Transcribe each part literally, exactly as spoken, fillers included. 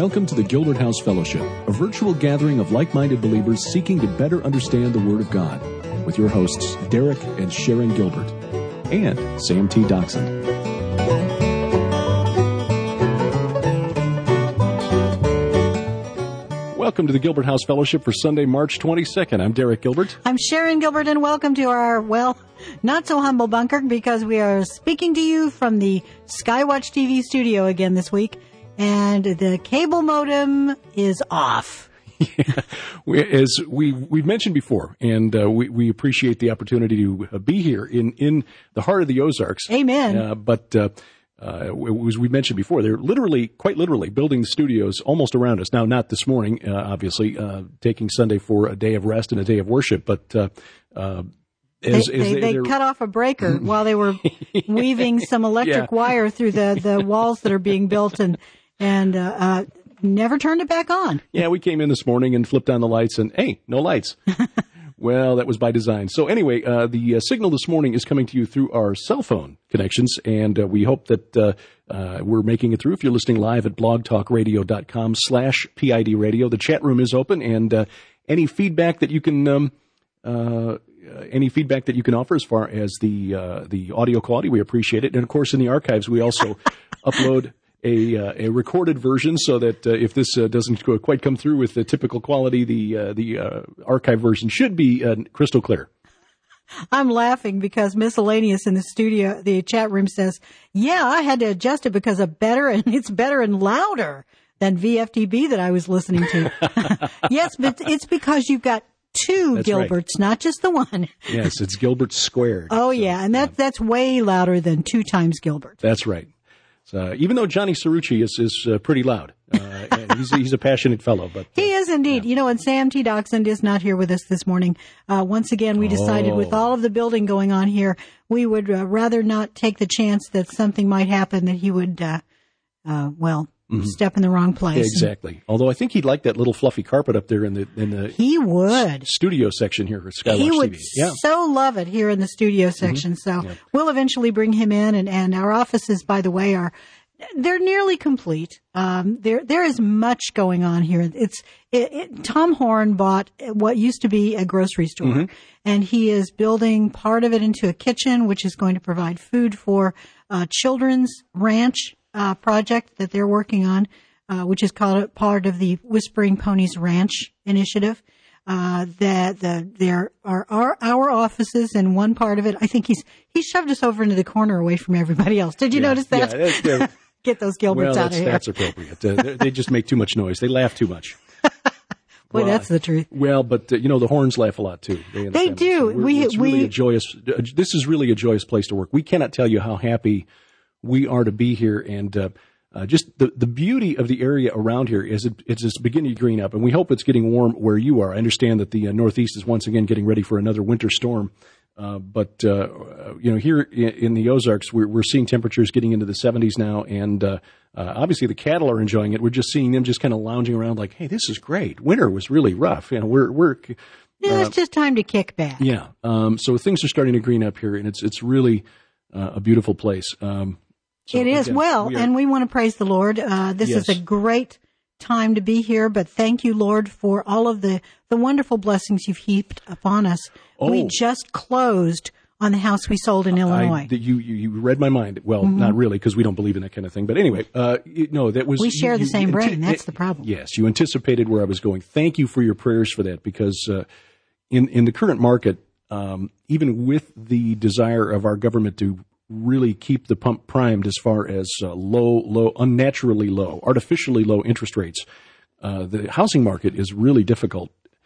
Welcome to the Gilbert House Fellowship, a virtual gathering of like-minded believers seeking to better understand the Word of God, with your hosts, Derek and Sharon Gilbert, and Sam T. Dachshund. Welcome to the Gilbert House Fellowship for Sunday, March twenty-second. I'm Derek Gilbert. I'm Sharon Gilbert, and welcome to our, well, not so humble bunker, because we are speaking to you from the Skywatch T V studio again this week, and the cable modem is off. Yeah, we, as we, we've mentioned before, and uh, we, we appreciate the opportunity to uh, be here in, in the heart of the Ozarks. Amen. Uh, but uh, uh, as we mentioned before, they're literally, quite literally, building the studios almost around us. Now, not this morning, uh, obviously, uh, taking Sunday for a day of rest and a day of worship, but uh, uh, as, they, as they, they, they cut off a breaker while they were weaving some electric Yeah. wire through the, the walls that are being built, and and uh, uh, never turned it back on. Yeah, we came in this morning and flipped on the lights, and hey, no lights. Well, that was by design. So anyway, uh, the uh, signal this morning is coming to you through our cell phone connections, and uh, we hope that uh, uh, we're making it through. If you're listening live at blogtalkradio.com slash PID radio, the chat room is open, and uh, any feedback that you can um, uh, any feedback that you can offer as far as the uh, the audio quality, we appreciate it. And of course, in the archives, we also upload A, uh, a recorded version, so that uh, if this uh, doesn't quite come through with the typical quality, the uh, the uh, archive version should be uh, crystal clear. I'm laughing because Miscellaneous in the studio, the chat room, says, yeah, I had to adjust it because of better, and it's better and louder than V F T B that I was listening to. Yes, but it's because you've got two That's Gilberts, right. Not just the one. Yes, it's Gilbert squared. Oh, So, yeah, and that, yeah. that's way louder than two times Gilbert. That's right. So, even though Johnny Cerrucci is, is uh, pretty loud, uh, and he's, he's a passionate fellow. But uh, He is indeed. Yeah. You know, and Sam T. Dachshund is not here with us this morning. Uh, once again, we decided Oh. with all of the building going on here, we would uh, rather not take the chance that something might happen, that he would, uh, uh, well, mm-hmm. step in the wrong place. Yeah, exactly. Although I think he'd like that little fluffy carpet up there in the in the He would. studio section here at Skywatch He would T V. Yeah. so love it here in the studio section. Mm-hmm. So Yeah. we'll eventually bring him in, and, and our offices, by the way, are they're nearly complete. Um, there there is much going on here. It's it, it, Tom Horn bought what used to be a grocery store, Mm-hmm. and he is building part of it into a kitchen, which is going to provide food for uh, children's ranch uh, project that they're working on, uh, which is called part of the Whispering Ponies Ranch initiative. Uh, that the, there are our, our offices, and one part of it, I think he's, he shoved us over into the corner away from everybody else. Did you Yeah. notice that? Yeah, that's, they're- Get those Gilberts well, out that's, of here. that's appropriate. Uh, they just make too much noise. They laugh too much. Boy, Well, that's the truth. Well, but uh, you know, the horns laugh a lot too. They, They do. So we're- We- it's really we- a joyous. Uh, this is really a joyous place to work. We cannot tell you how happy we are to be here, and uh, uh, just the the beauty of the area around here is it, it's just beginning to green up, and we hope it's getting warm where you are. I understand that the uh, Northeast is once again getting ready for another winter storm. Uh, but, uh, you know, here in, in the Ozarks, we're, we're seeing temperatures getting into the seventies now, and uh, uh, obviously the cattle are enjoying it. We're just seeing them just kind of lounging around like, hey, this is great. Winter was really rough. You know, we're, we're, Yeah, uh, it's just time to kick back. yeah. Um, so things are starting to green up here, and it's, it's really uh, a beautiful place. Um, so it is. again, Well, we are- and we want to praise the Lord. Uh, this Yes. is a great time to be here, but thank you, Lord, for all of the, the wonderful blessings you've heaped upon us. We Oh. just closed on the house we sold in Illinois. I, the, you, you, you read my mind. Well, not really, because we don't believe in that kind of thing. But anyway, uh, you, no, that was. We share you, the you same brain. anti- That's the problem. Yes, you anticipated where I was going. Thank you for your prayers for that, because uh, in in the current market, um, even with the desire of our government to really keep the pump primed as far as uh, low, low, unnaturally low, artificially low interest rates, uh, the housing market is really difficult.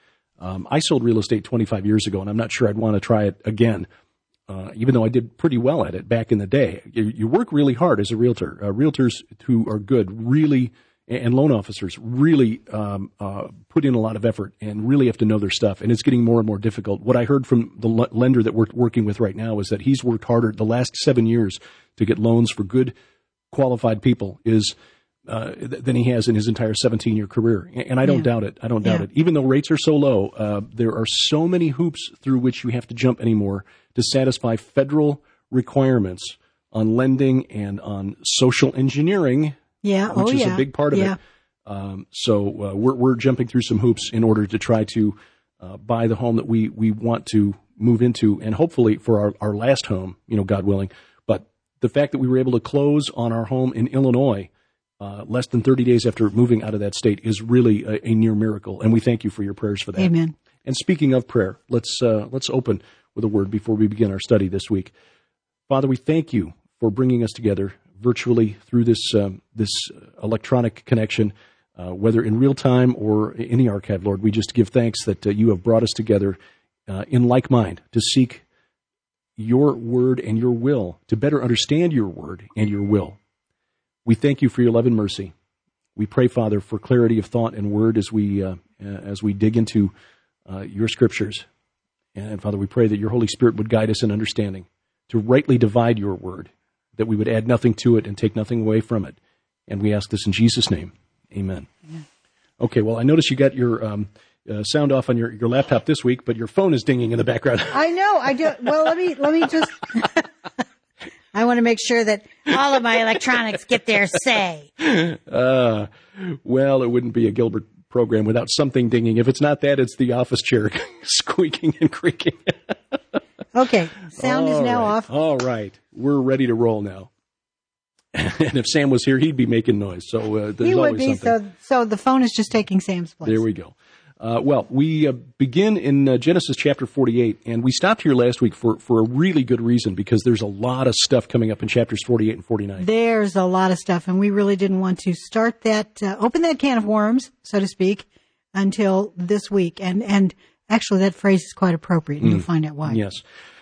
Um, I sold real estate twenty-five years ago, and I'm not sure I'd want to try it again. Uh, even though I did pretty well at it back in the day. You, you work really hard as a realtor. Uh, realtors who are good really, and loan officers really um, uh, put in a lot of effort and really have to know their stuff, and it's getting more and more difficult. What I heard from the l- lender that we're working with right now is that he's worked harder the last seven years to get loans for good, qualified people is uh, th- than he has in his entire seventeen-year career. And, and I don't Yeah. doubt it. I don't doubt Yeah. it. Even though rates are so low, uh, there are so many hoops through which you have to jump anymore to satisfy federal requirements on lending and on social engineering, Yeah. which oh, is yeah. a big part of yeah. it. Um, so uh, we're, we're jumping through some hoops in order to try to uh, buy the home that we, we want to move into, and hopefully for our, our last home, you know, God willing. But the fact that we were able to close on our home in Illinois uh, less than thirty days after moving out of that state is really a, a near miracle, and we thank you for your prayers for that. Amen. And speaking of prayer, let's uh, let's open with a word before we begin our study this week. Father, we thank you for bringing us together virtually through this um, this electronic connection, uh, whether in real time or in the archive, Lord. We just give thanks that uh, you have brought us together uh, in like mind to seek your word and your will, to better understand your word and your will. We thank you for your love and mercy. We pray, Father, for clarity of thought and word as we uh, as we dig into uh, your scriptures. And, Father, we pray that your Holy Spirit would guide us in understanding, to rightly divide your word, that we would add nothing to it and take nothing away from it. And we ask this in Jesus' name. Amen. Amen. Okay, well, I notice you got your um, uh, sound off on your, your laptop this week, but your phone is dinging in the background. I know. I do. Well, let me let me just. I want to make sure that all of my electronics get their say. Uh, well, it wouldn't be a Gilbert program without something dinging. If it's not that, it's the office chair squeaking and creaking. Okay, sound All is now right. off. All right, we're ready to roll now. And if Sam was here, he'd be making noise. So uh, there's He would always be. something. So, so the phone is just taking Sam's place. There we go. Uh, well, we uh, begin in uh, Genesis chapter forty-eight, and we stopped here last week for, for a really good reason, because there's a lot of stuff coming up in chapters forty-eight and forty-nine. There's a lot of stuff, and we really didn't want to start that, uh, open that can of worms, so to speak, until this week. And and actually, that phrase is quite appropriate, and mm. you'll find out why. Yes.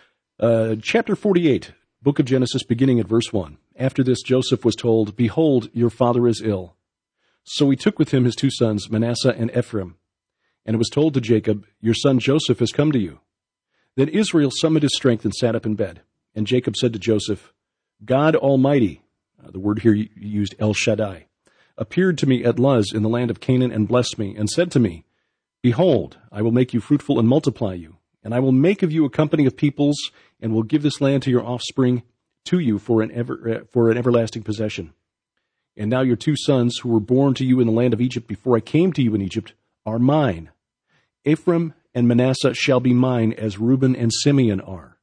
Uh, chapter forty-eight, book of Genesis, beginning at verse one. After this, Joseph was told, "Behold, your father is ill." So he took with him his two sons, Manasseh and Ephraim. And it was told to Jacob, "Your son Joseph has come to you." Then Israel summoned his strength and sat up in bed. And Jacob said to Joseph, "God Almighty," uh, the word here used El Shaddai, "appeared to me at Luz in the land of Canaan and blessed me, and said to me, 'Behold, I will make you fruitful and multiply you, and I will make of you a company of peoples, and will give this land to your offspring, to you for an ever uh, for an everlasting possession. And now your two sons, who were born to you in the land of Egypt before I came to you in Egypt, are mine. Ephraim and Manasseh shall be mine, as Reuben and Simeon are."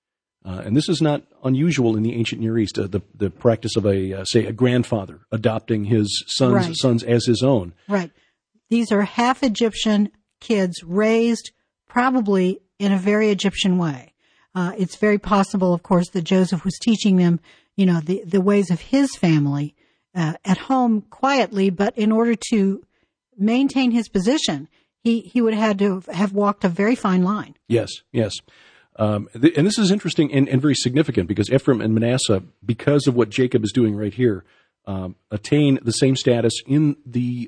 Uh, and this is not unusual in the ancient Near East, uh, the, the practice of, a uh, say, a grandfather adopting his sons, right. sons as his own. Right. These are half Egyptian kids raised probably in a very Egyptian way. Uh, it's very possible, of course, that Joseph was teaching them, you know, the, the ways of his family uh, at home quietly, but in order to maintain his position, he, he would have had to have walked a very fine line. Yes, yes. Um, th- and this is interesting and, and very significant, because Ephraim and Manasseh, because of what Jacob is doing right here, um, attain the same status in the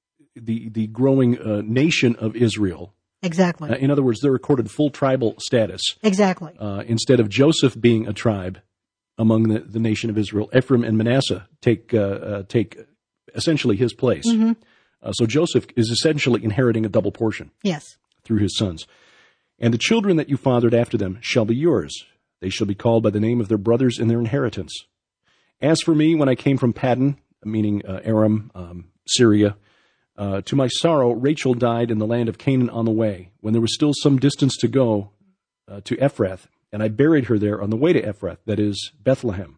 the the growing uh, nation of Israel. Exactly. Uh, in other words, they're accorded full tribal status. Exactly. Uh, instead of Joseph being a tribe among the, the nation of Israel, Ephraim and Manasseh take uh, uh, take essentially his place. Mm-hmm. Uh, so Joseph is essentially inheriting a double portion. Yes. Through his sons. "And the children that you fathered after them shall be yours. They shall be called by the name of their brothers in their inheritance. As for me, when I came from Paddan," meaning uh, Aram, um, Syria, uh, "to my sorrow, Rachel died in the land of Canaan on the way, when there was still some distance to go uh, to Ephrath, and I buried her there on the way to Ephrath, that is, Bethlehem.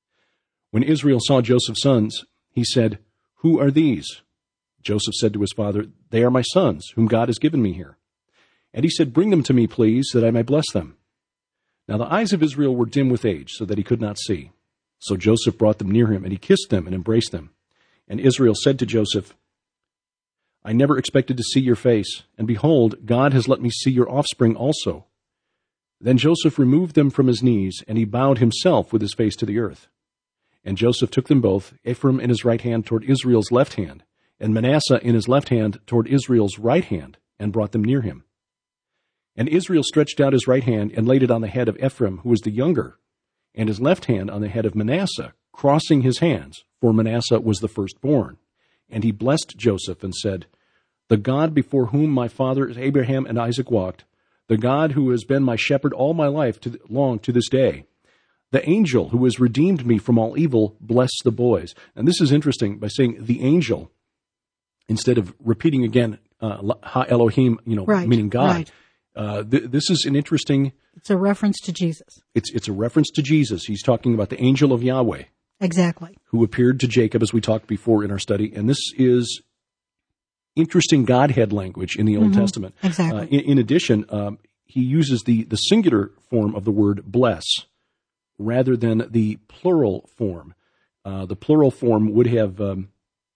When Israel saw Joseph's sons, he said, 'Who are these?' Joseph said to his father, 'They are my sons, whom God has given me here.' And he said, 'Bring them to me, please, that I may bless them.' Now the eyes of Israel were dim with age, so that he could not see. So Joseph brought them near him, and he kissed them and embraced them. And Israel said to Joseph, 'I never expected to see your face, and behold, God has let me see your offspring also.' Then Joseph removed them from his knees, and he bowed himself with his face to the earth. And Joseph took them both, Ephraim in his right hand toward Israel's left hand, and Manasseh in his left hand toward Israel's right hand, and brought them near him. And Israel stretched out his right hand and laid it on the head of Ephraim, who was the younger, and his left hand on the head of Manasseh, crossing his hands, for Manasseh was the firstborn. And he blessed Joseph and said, 'The God before whom my fathers Abraham and Isaac walked, the God who has been my shepherd all my life to, long to this day, the angel who has redeemed me from all evil, bless the boys.'" And this is interesting by saying the angel. instead of repeating again, uh, Ha Elohim, you know, Right, meaning God. right. Uh, th- this is an interesting, It's a reference to Jesus. it's, it's a reference to Jesus. He's talking about the angel of Yahweh Exactly. who appeared to Jacob, as we talked before in our study. And this is interesting Godhead language in the Old Testament. Exactly. Uh, in, in addition, um, he uses the, the singular form of the word bless rather than the plural form. Uh, the plural form would have um,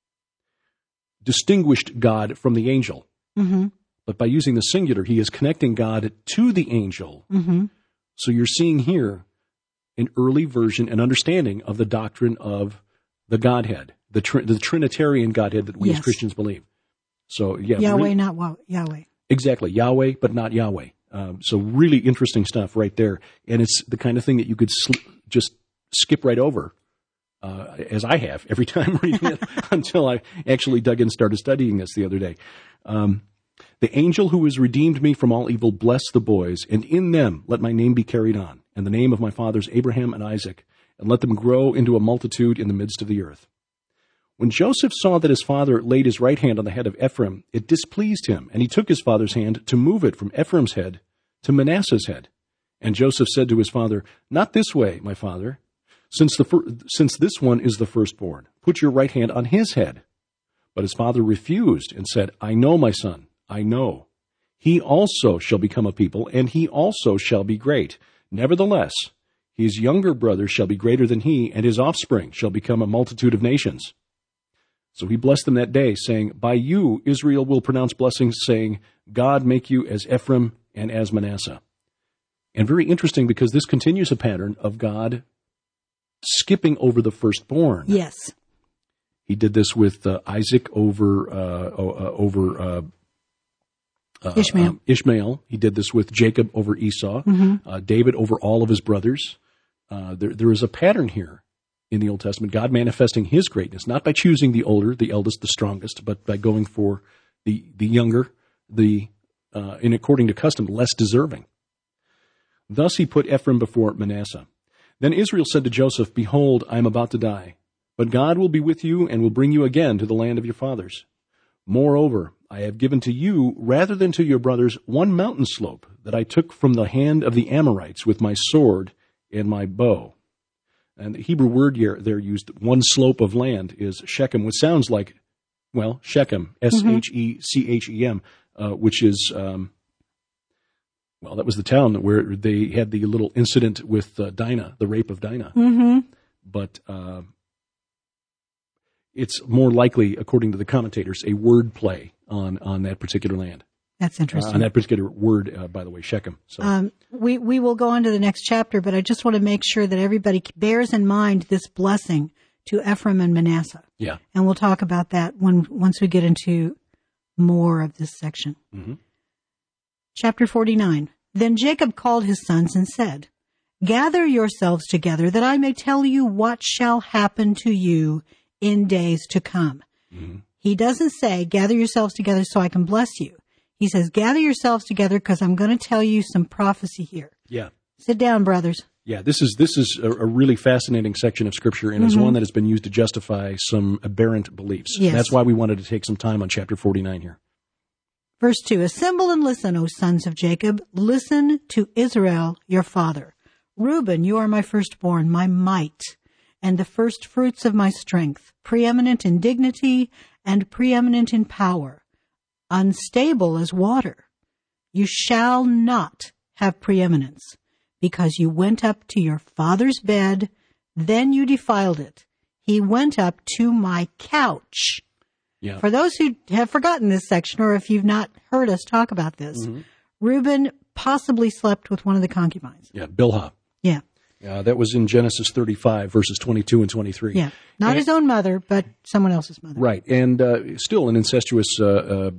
distinguished God from the angel. Mm-hmm. But by using the singular, he is connecting God to the angel. Mm-hmm. So you're seeing here an early version and understanding of the doctrine of the Godhead, the, tr- the Trinitarian Godhead that we Yes. as Christians believe. So, yeah. Yahweh, really- not wa- Yahweh. Exactly. Yahweh, but not Yahweh. Um, so really interesting stuff right there. And it's the kind of thing that you could sl- just skip right over, uh, as I have every time reading it until I actually dug in and started studying this the other day. Um, the angel who has redeemed me from all evil, bless the boys, and in them let my name be carried on, and the name of my fathers Abraham and Isaac, and let them grow into a multitude in the midst of the earth. When Joseph saw that his father laid his right hand on the head of Ephraim, it displeased him, and he took his father's hand to move it from Ephraim's head to Manasseh's head. And Joseph said to his father, "Not this way, my father, since the fir- since this one is the firstborn. Put your right hand on his head." But his father refused and said, "I know, my son, I know. He also shall become a people, and he also shall be great. Nevertheless, his younger brother shall be greater than he, and his offspring shall become a multitude of nations." So he blessed them that day, saying, "By you Israel will pronounce blessings, saying, God make you as Ephraim and as Manasseh." And very interesting, because this continues a pattern of God skipping over the firstborn. Yes. He did this with uh, Isaac over uh, uh, over uh, uh, Ishmael. um, Ishmael. He did this with Jacob over Esau. Uh, David over all of his brothers. Uh, there, there is a pattern here in the Old Testament, God manifesting his greatness, not by choosing the older, the eldest, the strongest, but by going for the the younger, the uh, in according to custom, less deserving. Thus he put Ephraim before Manasseh. Then Israel said to Joseph, "Behold, I am about to die, but God will be with you and will bring you again to the land of your fathers. Moreover, I have given to you, rather than to your brothers, one mountain slope that I took from the hand of the Amorites with my sword and my bow." And the Hebrew word here, there used, one slope of land, is Shechem, which sounds like, well, Shechem, S H E C H E M, uh, which is, um, well, that was the town where they had the little incident with uh, Dinah, the rape of Dinah. Mm-hmm. But uh, it's more likely, according to the commentators, a word play on, on that particular land. That's Uh, interesting. on that particular word, uh, by the way, Shechem. So. Um, we, we will go on to the next chapter, but I just want to make sure that everybody bears in mind this blessing to Ephraim and Manasseh. Yeah. And we'll talk about that when once we get into more of this section. Mm-hmm. Chapter forty-nine. Then Jacob called his sons and said, "Gather yourselves together that I may tell you what shall happen to you in days to come." Mm-hmm. He doesn't say, "Gather yourselves together so I can bless you." He says, "Gather yourselves together because I'm going to tell you some prophecy here." Yeah. Sit down, brothers. Yeah, this is this is a, a really fascinating section of Scripture, and is one that has been used to justify some aberrant beliefs. Yes. That's why we wanted to take some time on chapter forty-nine here. Verse two, "Assemble and listen, O sons of Jacob. Listen to Israel, your father. Reuben, you are my firstborn, my might, and the first fruits of my strength, preeminent in dignity and preeminent in power, unstable as water. You shall not have preeminence, because you went up to your father's bed, then you defiled it. He went up to my couch." Yeah. For those who have forgotten this section, or if you've not heard us talk about this, Reuben possibly slept with one of the concubines. Yeah, Bilhah. Yeah. Uh, that was in Genesis thirty-five, verses twenty-two and twenty-three. Yeah. Not And- his own mother, but someone else's mother. Right, and uh, still an incestuous uh, uh,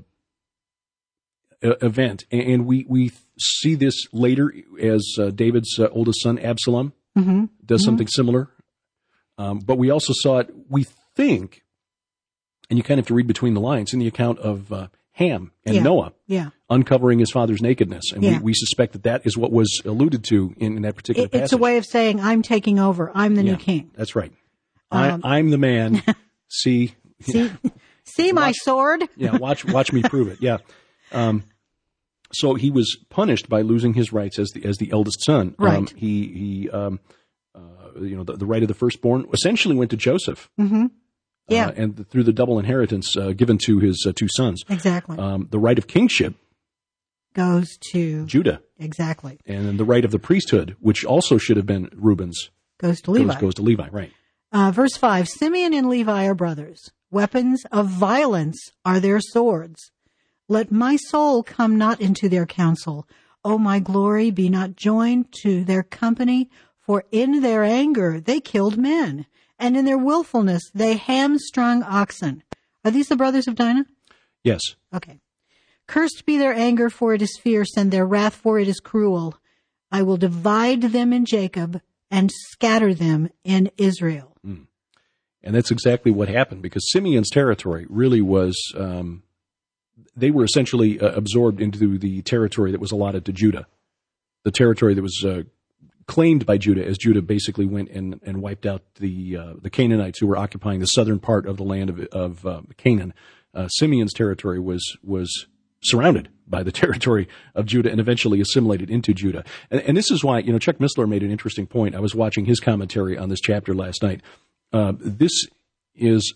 e- event. And we, we see this later as uh, David's uh, oldest son, Absalom, Mm-hmm. does something similar. Um, but we also saw it, we think, and you kind of have to read between the lines, in the account of uh, Ham and Yeah. Noah Yeah. uncovering his father's nakedness. And Yeah. we, we suspect that that is what was alluded to in, in that particular It, passage. it's a way of saying, I'm taking over. I'm the Yeah, new king. That's right. Um, I, I'm the man. See, See, See my watch, sword? yeah, watch watch me prove it. Yeah. Um, so he was punished by losing his rights as the as the eldest son. Right. Um, he he um, uh, you know the, the right of the firstborn essentially went to Joseph. Mm-hmm. Yeah. Uh, and through the double inheritance uh, given to his uh, two sons. Exactly. Um, the right of kingship goes to Judah. Exactly. And then the right of the priesthood, which also should have been Reuben's, goes to Levi. Goes, goes to Levi, right. Uh, verse five, Simeon and Levi are brothers. Weapons of violence are their swords. Let my soul come not into their counsel. O my glory, be not joined to their company, for in their anger they killed men, and in their willfulness they hamstrung oxen. Are these the brothers of Dinah? Yes. Okay. Cursed be their anger, for it is fierce, and their wrath, for it is cruel. I will divide them in Jacob and scatter them in Israel. Mm. And that's exactly what happened, because Simeon's territory really was, um, they were essentially uh, absorbed into the territory that was allotted to Judah, the territory that was uh, claimed by Judah, as Judah basically went and, and wiped out the uh, the Canaanites who were occupying the southern part of the land of, of uh, Canaan. Uh, Simeon's territory was was surrounded by the territory of Judah and eventually assimilated into Judah. And, and this is why, you know, Chuck Missler made an interesting point. I was watching his commentary on this chapter last night. Uh, this is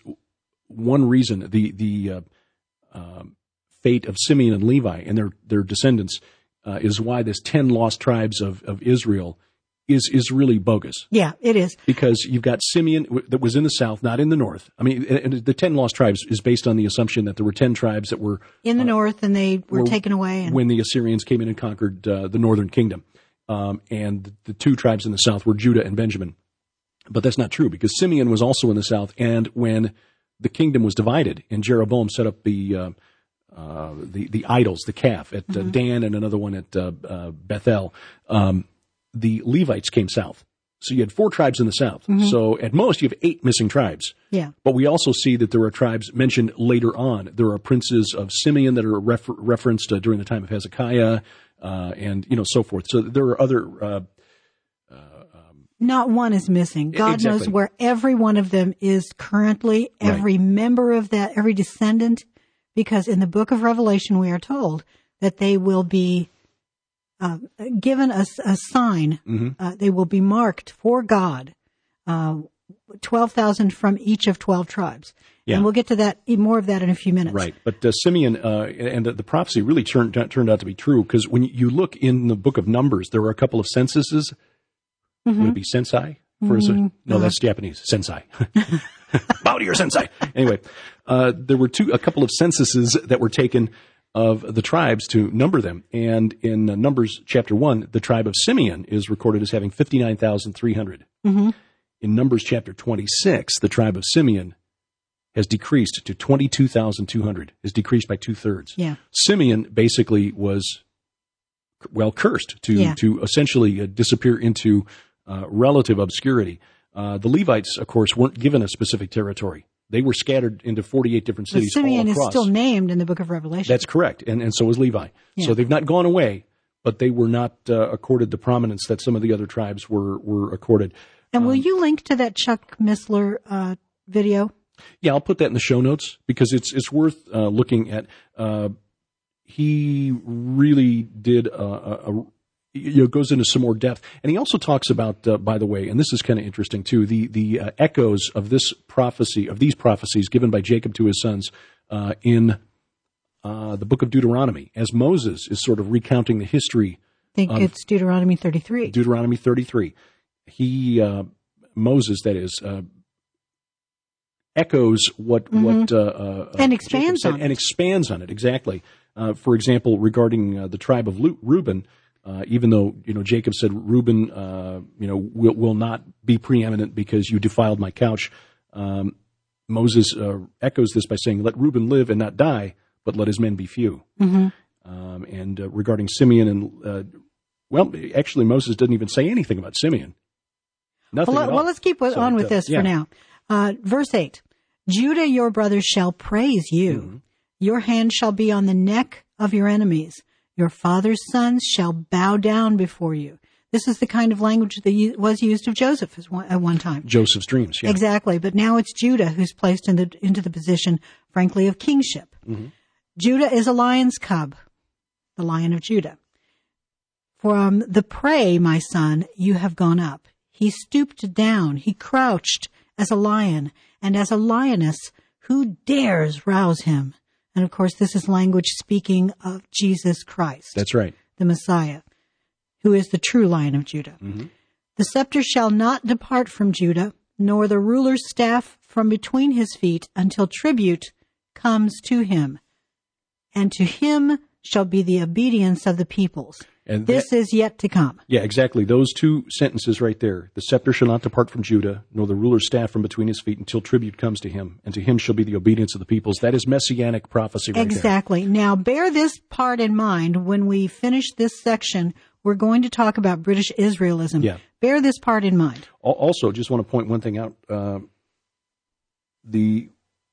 one reason the the uh, uh, fate of Simeon and Levi and their their descendants uh, is why this ten lost tribes of, of Israel is is really bogus. Yeah, it is. Because you've got Simeon that was in the south, not in the north. I mean, and the ten lost tribes is based on the assumption that there were ten tribes that were in the uh, north, and they were, were taken away. And... when the Assyrians came in and conquered uh, the northern kingdom. Um, and the two tribes in the south were Judah and Benjamin. But that's not true, because Simeon was also in the south, and when the kingdom was divided, and Jeroboam set up the uh, uh, the, the idols, the calf at uh, mm-hmm. Dan and another one at uh, uh, Bethel, um, the Levites came south. So you had four tribes in the south. Mm-hmm. So at most you have eight missing tribes. Yeah. But we also see that there are tribes mentioned later on. There are princes of Simeon that are refer- referenced uh, during the time of Hezekiah, uh, and, you know, so forth. So there are other... Uh, uh, um, Not one is missing. God exactly. knows where every one of them is currently, every right. member of that, every descendant, because in the book of Revelation we are told that they will be Uh, given a, a sign, mm-hmm. uh, they will be marked for God, uh, twelve thousand from each of twelve tribes. Yeah. And we'll get to that, more of that in a few minutes. Right. But uh, Simeon, uh, and the, the prophecy really turned, turned out to be true, because when you look in the book of Numbers, there were a couple of censuses. Mm-hmm. Would it be sensei? For mm-hmm. a, no, that's Japanese. Sensei. Bow to your sensei. Anyway, uh, there were two, a couple of censuses that were taken of the tribes to number them. And in uh, Numbers chapter one, the tribe of Simeon is recorded as having fifty-nine thousand three hundred. Mm-hmm. In Numbers chapter twenty-six, the tribe of Simeon has decreased to twenty-two thousand two hundred, is decreased by two-thirds. Yeah. Simeon basically was, well, cursed to, yeah. to essentially uh, disappear into uh, relative obscurity. Uh, the Levites, of course, weren't given a specific territory. They were scattered into forty-eight different cities but Simeon all across. is still named in the book of Revelation. That's correct, and, and so is Levi. Yeah. So they've not gone away, but they were not uh, accorded the prominence that some of the other tribes were, were accorded. And um, will you link to that Chuck Missler uh, video? Yeah, I'll put that in the show notes, because it's it's worth uh, looking at. Uh, he really did a, a, a you know, goes into some more depth. And he also talks about, uh, by the way, and this is kind of interesting too, the the uh, echoes of this prophecy, of these prophecies given by Jacob to his sons uh, in uh, the book of Deuteronomy, as Moses is sort of recounting the history. I think it's Deuteronomy thirty-three. Deuteronomy thirty-three. He, uh, Moses, that is, uh, echoes what, mm-hmm. what, uh, uh, and expands said, on it. And expands on it, exactly. Uh, for example, regarding uh, the tribe of Lu- Reuben, Uh, even though, you know, Jacob said, Reuben, uh, you know, will, will not be preeminent because you defiled my couch. Um, Moses uh, echoes this by saying, let Reuben live and not die, but let his men be few. Mm-hmm. Um, and uh, regarding Simeon, and uh, well, actually, Moses doesn't even say anything about Simeon. Nothing well, at all. Well, let's keep so on with uh, this yeah. for now. Uh, verse eight, Judah, your brothers shall praise you. Mm-hmm. Your hand shall be on the neck of your enemies. Your father's sons shall bow down before you. This is the kind of language that u- was used of Joseph as one, at one time. Joseph's dreams, yeah. Exactly. But now it's Judah who's placed in the, into the position, frankly, of kingship. Mm-hmm. Judah is a lion's cub, the Lion of Judah. From the prey, my son, you have gone up. He stooped down. He crouched as a lion, and as a lioness, who dares rouse him? And of course, this is language speaking of Jesus Christ. That's right. The Messiah, who is the true Lion of Judah. Mm-hmm. The scepter shall not depart from Judah, nor the ruler's staff from between his feet, until tribute comes to him. And to him shall be the obedience of the peoples. And this that, is yet to come. Yeah, exactly. Those two sentences right there. The scepter shall not depart from Judah, nor the ruler's staff from between his feet, until tribute comes to him. And to him shall be the obedience of the peoples. That is messianic prophecy right exactly. there. Now, bear this part in mind. When we finish this section, we're going to talk about British Israelism. Yeah. Bear this part in mind. Also, just want to point one thing out. Uh, the...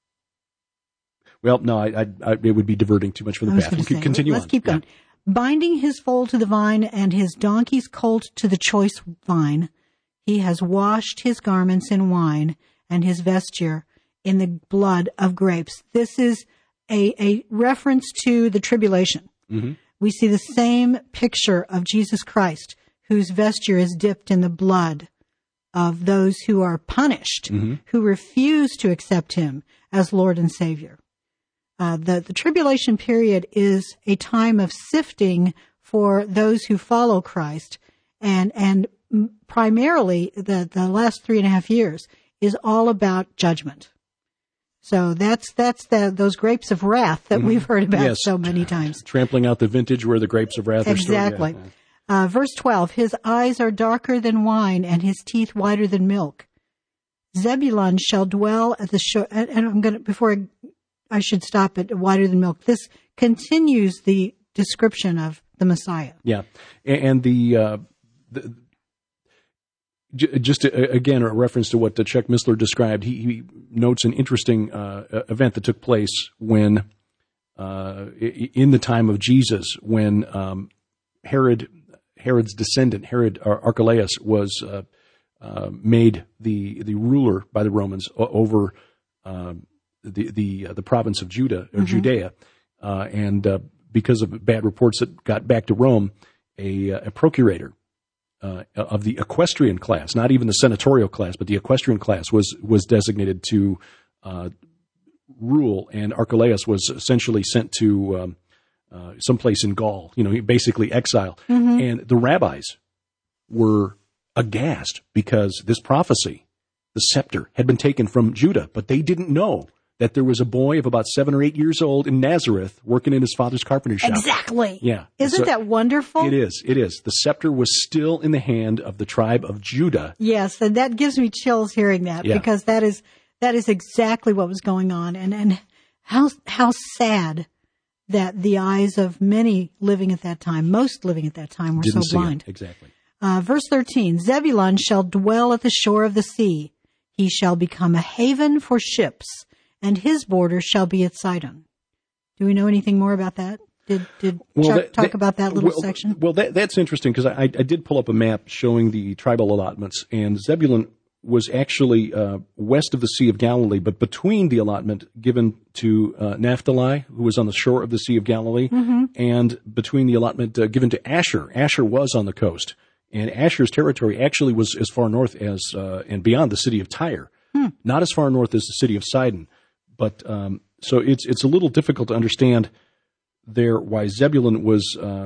Well, no, I, I, I, it would be diverting too much from the path. Say, Continue let's on. keep going. Yeah. Binding his foal to the vine and his donkey's colt to the choice vine, he has washed his garments in wine and his vesture in the blood of grapes. This is a, a reference to the tribulation. Mm-hmm. We see the same picture of Jesus Christ, whose vesture is dipped in the blood of those who are punished, mm-hmm. who refuse to accept him as Lord and Savior. Uh, the, the tribulation period is a time of sifting for those who follow Christ, and and primarily the, the last three and a half years is all about judgment. So that's that's the those grapes of wrath that mm-hmm. we've heard about yes. so many times. Trampling out the vintage where the grapes of wrath exactly. are stored. Exactly. Yeah. Uh, verse twelve, his eyes are darker than wine, and his teeth whiter than milk. Zebulun shall dwell at the shore, and, and I'm going to, before I I should stop at whiter than milk. This continues the description of the Messiah. Yeah. And the, uh, the just to, again, a reference to what Chuck Missler described, he, he notes an interesting uh, event that took place when, uh, in the time of Jesus, when um, Herod, Herod's descendant, Herod Archelaus, was uh, uh, made the the ruler by the Romans over uh, the the uh, the province of Judah or mm-hmm. Judea, uh, and uh, because of bad reports that got back to Rome, a, a procurator uh, of the equestrian class, not even the senatorial class, but the equestrian class, was was designated to uh, rule, and Archelaus was essentially sent to um, uh, someplace in Gaul. You know, basically exile, mm-hmm. and the rabbis were aghast because this prophecy, the scepter, had been taken from Judah, but they didn't know that there was a boy of about seven or eight years old in Nazareth working in his father's carpenter shop. Exactly. Yeah. Isn't so, that wonderful? It is. It is. The scepter was still in the hand of the tribe of Judah. Yes, and that gives me chills hearing that yeah. because that is that is exactly what was going on, and and how how sad that the eyes of many living at that time, most living at that time, were Didn't so blind. It. Exactly. Uh, verse thirteen: Zebulun shall dwell at the shore of the sea; he shall become a haven for ships, and his border shall be at Sidon. Do we know anything more about that? Did did well, Chuck that, talk that, about that little well, section? Well, that, that's interesting because I, I did pull up a map showing the tribal allotments, and Zebulun was actually uh, west of the Sea of Galilee, but between the allotment given to uh, Naphtali, who was on the shore of the Sea of Galilee, mm-hmm. and between the allotment uh, given to Asher. Asher was on the coast, and Asher's territory actually was as far north as uh, and beyond the city of Tyre, hmm. not as far north as the city of Sidon. But um, so it's it's a little difficult to understand there why Zebulun was, uh,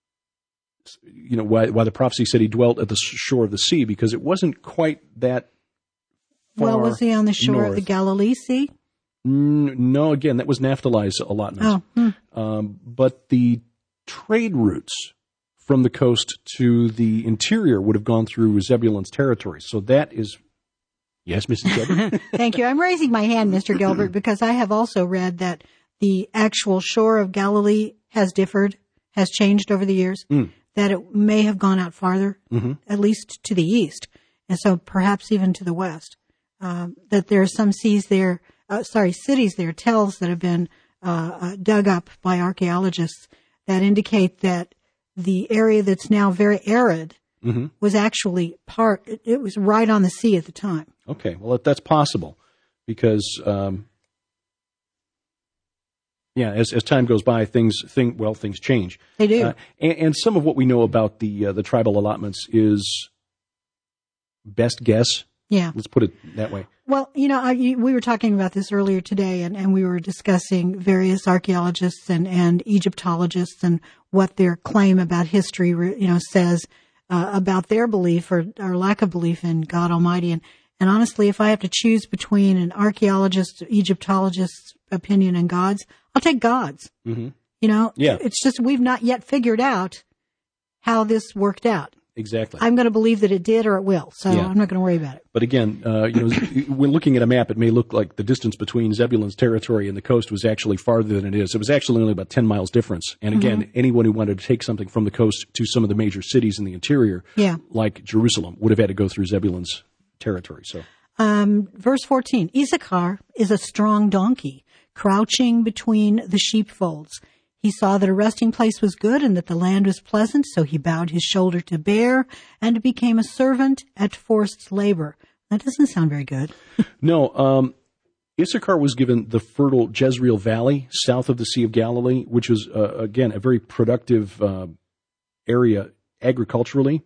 you know, why why the prophecy said he dwelt at the shore of the sea, because it wasn't quite that far. Well, was he on the shore north. of the Galilee Sea? Mm, no, again, that was Naphtali's allotment. Oh, hmm. um, but the trade routes from the coast to the interior would have gone through Zebulun's territory. So that is. Yes, Missus Gilbert. Thank you. I'm raising my hand, Mister Gilbert, because I have also read that the actual shore of Galilee has differed, has changed over the years, mm. that it may have gone out farther, mm-hmm. at least to the east, and so perhaps even to the west. Um, that there are some seas there, uh, sorry, cities there, tells that have been uh, uh, dug up by archaeologists that indicate that the area that's now very arid mm-hmm. was actually part, it, it was right on the sea at the time. Okay, well, that's possible because, um, yeah, as, as time goes by, things, thing, well, things change. They do. Uh, and, and some of what we know about the uh, the tribal allotments is best guess. Yeah. Let's put it that way. Well, you know, I, you, we were talking about this earlier today, and, and we were discussing various archaeologists and, and Egyptologists and what their claim about history, you know, says uh, about their belief or, or lack of belief in God Almighty. And, and honestly, if I have to choose between an archaeologist, Egyptologist's opinion and God's, I'll take God's. Mm-hmm. You know, yeah. It's just we've not yet figured out how this worked out. Exactly. I'm going to believe that it did or it will, so yeah. I'm not going to worry about it. But again, uh, you know, when looking at a map, it may look like the distance between Zebulun's territory and the coast was actually farther than it is. It was actually only about ten miles difference. And again, mm-hmm. anyone who wanted to take something from the coast to some of the major cities in the interior, yeah. like Jerusalem, would have had to go through Zebulun's territory. So, um, verse fourteen, Issachar is a strong donkey, crouching between the sheepfolds. He saw that a resting place was good and that the land was pleasant, so he bowed his shoulder to bear and became a servant at forced labor. That doesn't sound very good. No, um, Issachar was given the fertile Jezreel Valley south of the Sea of Galilee, which was, uh, again, a very productive uh, area agriculturally,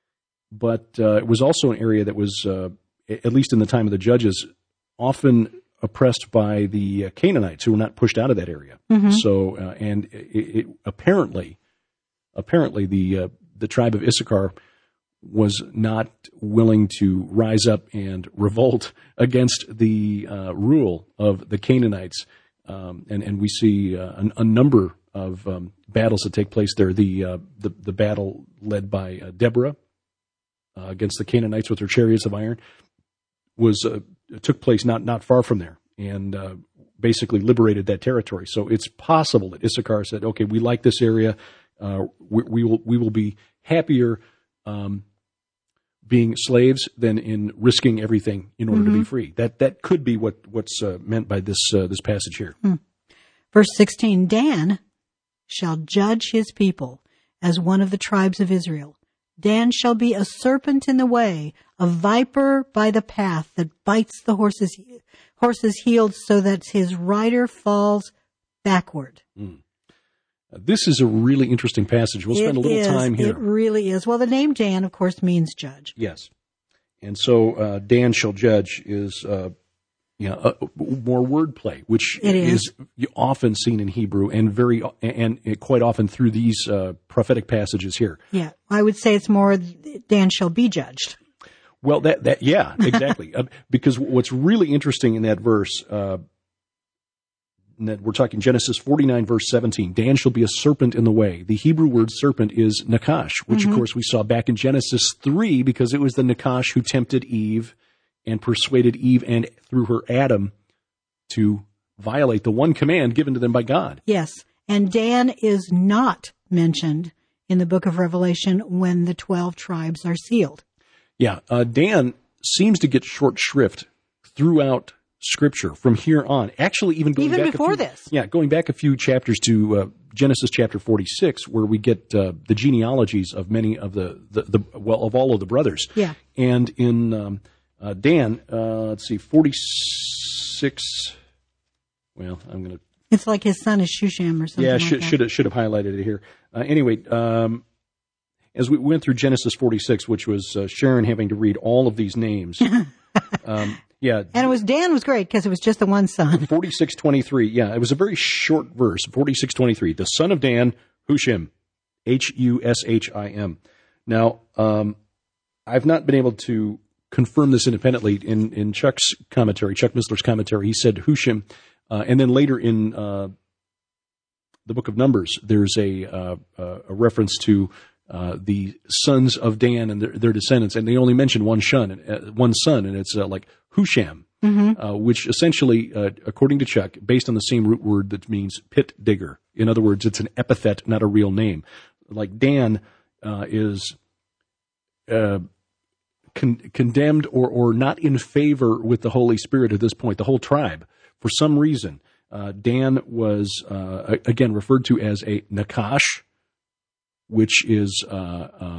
but uh, it was also an area that was, uh, at least in the time of the judges, often oppressed by the uh, Canaanites who were not pushed out of that area. Mm-hmm. So, uh, and it, it, apparently, apparently the uh, the tribe of Issachar was not willing to rise up and revolt against the uh, rule of the Canaanites, um, and and we see uh, a, a number of um, battles that take place there. The uh, the, the battle led by uh, Deborah uh, against the Canaanites with her chariots of iron was. Uh, took place not, not far from there and uh, basically liberated that territory. So it's possible that Issachar said, okay, we like this area. Uh, we, we will we will be happier um, being slaves than in risking everything in order mm-hmm. to be free. That that could be what, what's uh, meant by this uh, this passage here. Hmm. Verse sixteen, Dan shall judge his people as one of the tribes of Israel. Dan shall be a serpent in the way, a viper by the path that bites the horse's, horse's heels so that his rider falls backward. Mm. Uh, this is a really interesting passage. We'll spend it a little is, time here. It really is. Well, the name Dan, of course, means judge. Yes. And so uh, Dan shall judge is uh, you know, uh, more wordplay, which it is. is often seen in Hebrew and very and quite often through these uh, prophetic passages here. Yeah, I would say it's more Dan shall be judged. Well, that that yeah, exactly. uh, because what's really interesting in that verse, uh, that we're talking Genesis forty-nine, verse seventeen. Dan shall be a serpent in the way. The Hebrew word serpent is nakash, which mm-hmm. of course we saw back in Genesis three, because it was the nakash who tempted Eve and persuaded Eve and through her Adam to violate the one command given to them by God. Yes, and Dan is not mentioned in the book of Revelation when the twelve tribes are sealed. Yeah, uh, Dan seems to get short shrift throughout Scripture from here on. Actually, even going even back before a few, this. Yeah, going back a few chapters to uh, Genesis chapter forty-six, where we get uh, the genealogies of many of the, the, the well of all of the brothers. Yeah, and in um, Uh, Dan, uh, let's see, forty-six. Well, I'm going to. It's like his son is Shusham or something. Yeah, like should that. should have, should have highlighted it here. Uh, anyway, um, as we went through Genesis forty-six, which was uh, Sharon having to read all of these names. um, yeah, and it was Dan was great because it was just the one son. forty-six twenty-three. Yeah, it was a very short verse. forty-six twenty-three. The son of Dan, Hushim, H U S H I M. Now, um, I've not been able to confirm this independently. In, in Chuck's commentary, Chuck Missler's commentary, he said Hushim, uh, and then later in uh, the book of Numbers, there's a, uh, a reference to uh, the sons of Dan and their, their descendants, and they only mention one son, uh, one son, and it's uh, like Husham, mm-hmm. uh, which essentially, uh, according to Chuck, based on the same root word that means pit digger. In other words, it's an epithet, not a real name. Like Dan uh, is Uh, Con- condemned or, or not in favor with the Holy Spirit at this point, the whole tribe. For some reason, uh, Dan was, uh, again, referred to as a Nakash, which is uh, um,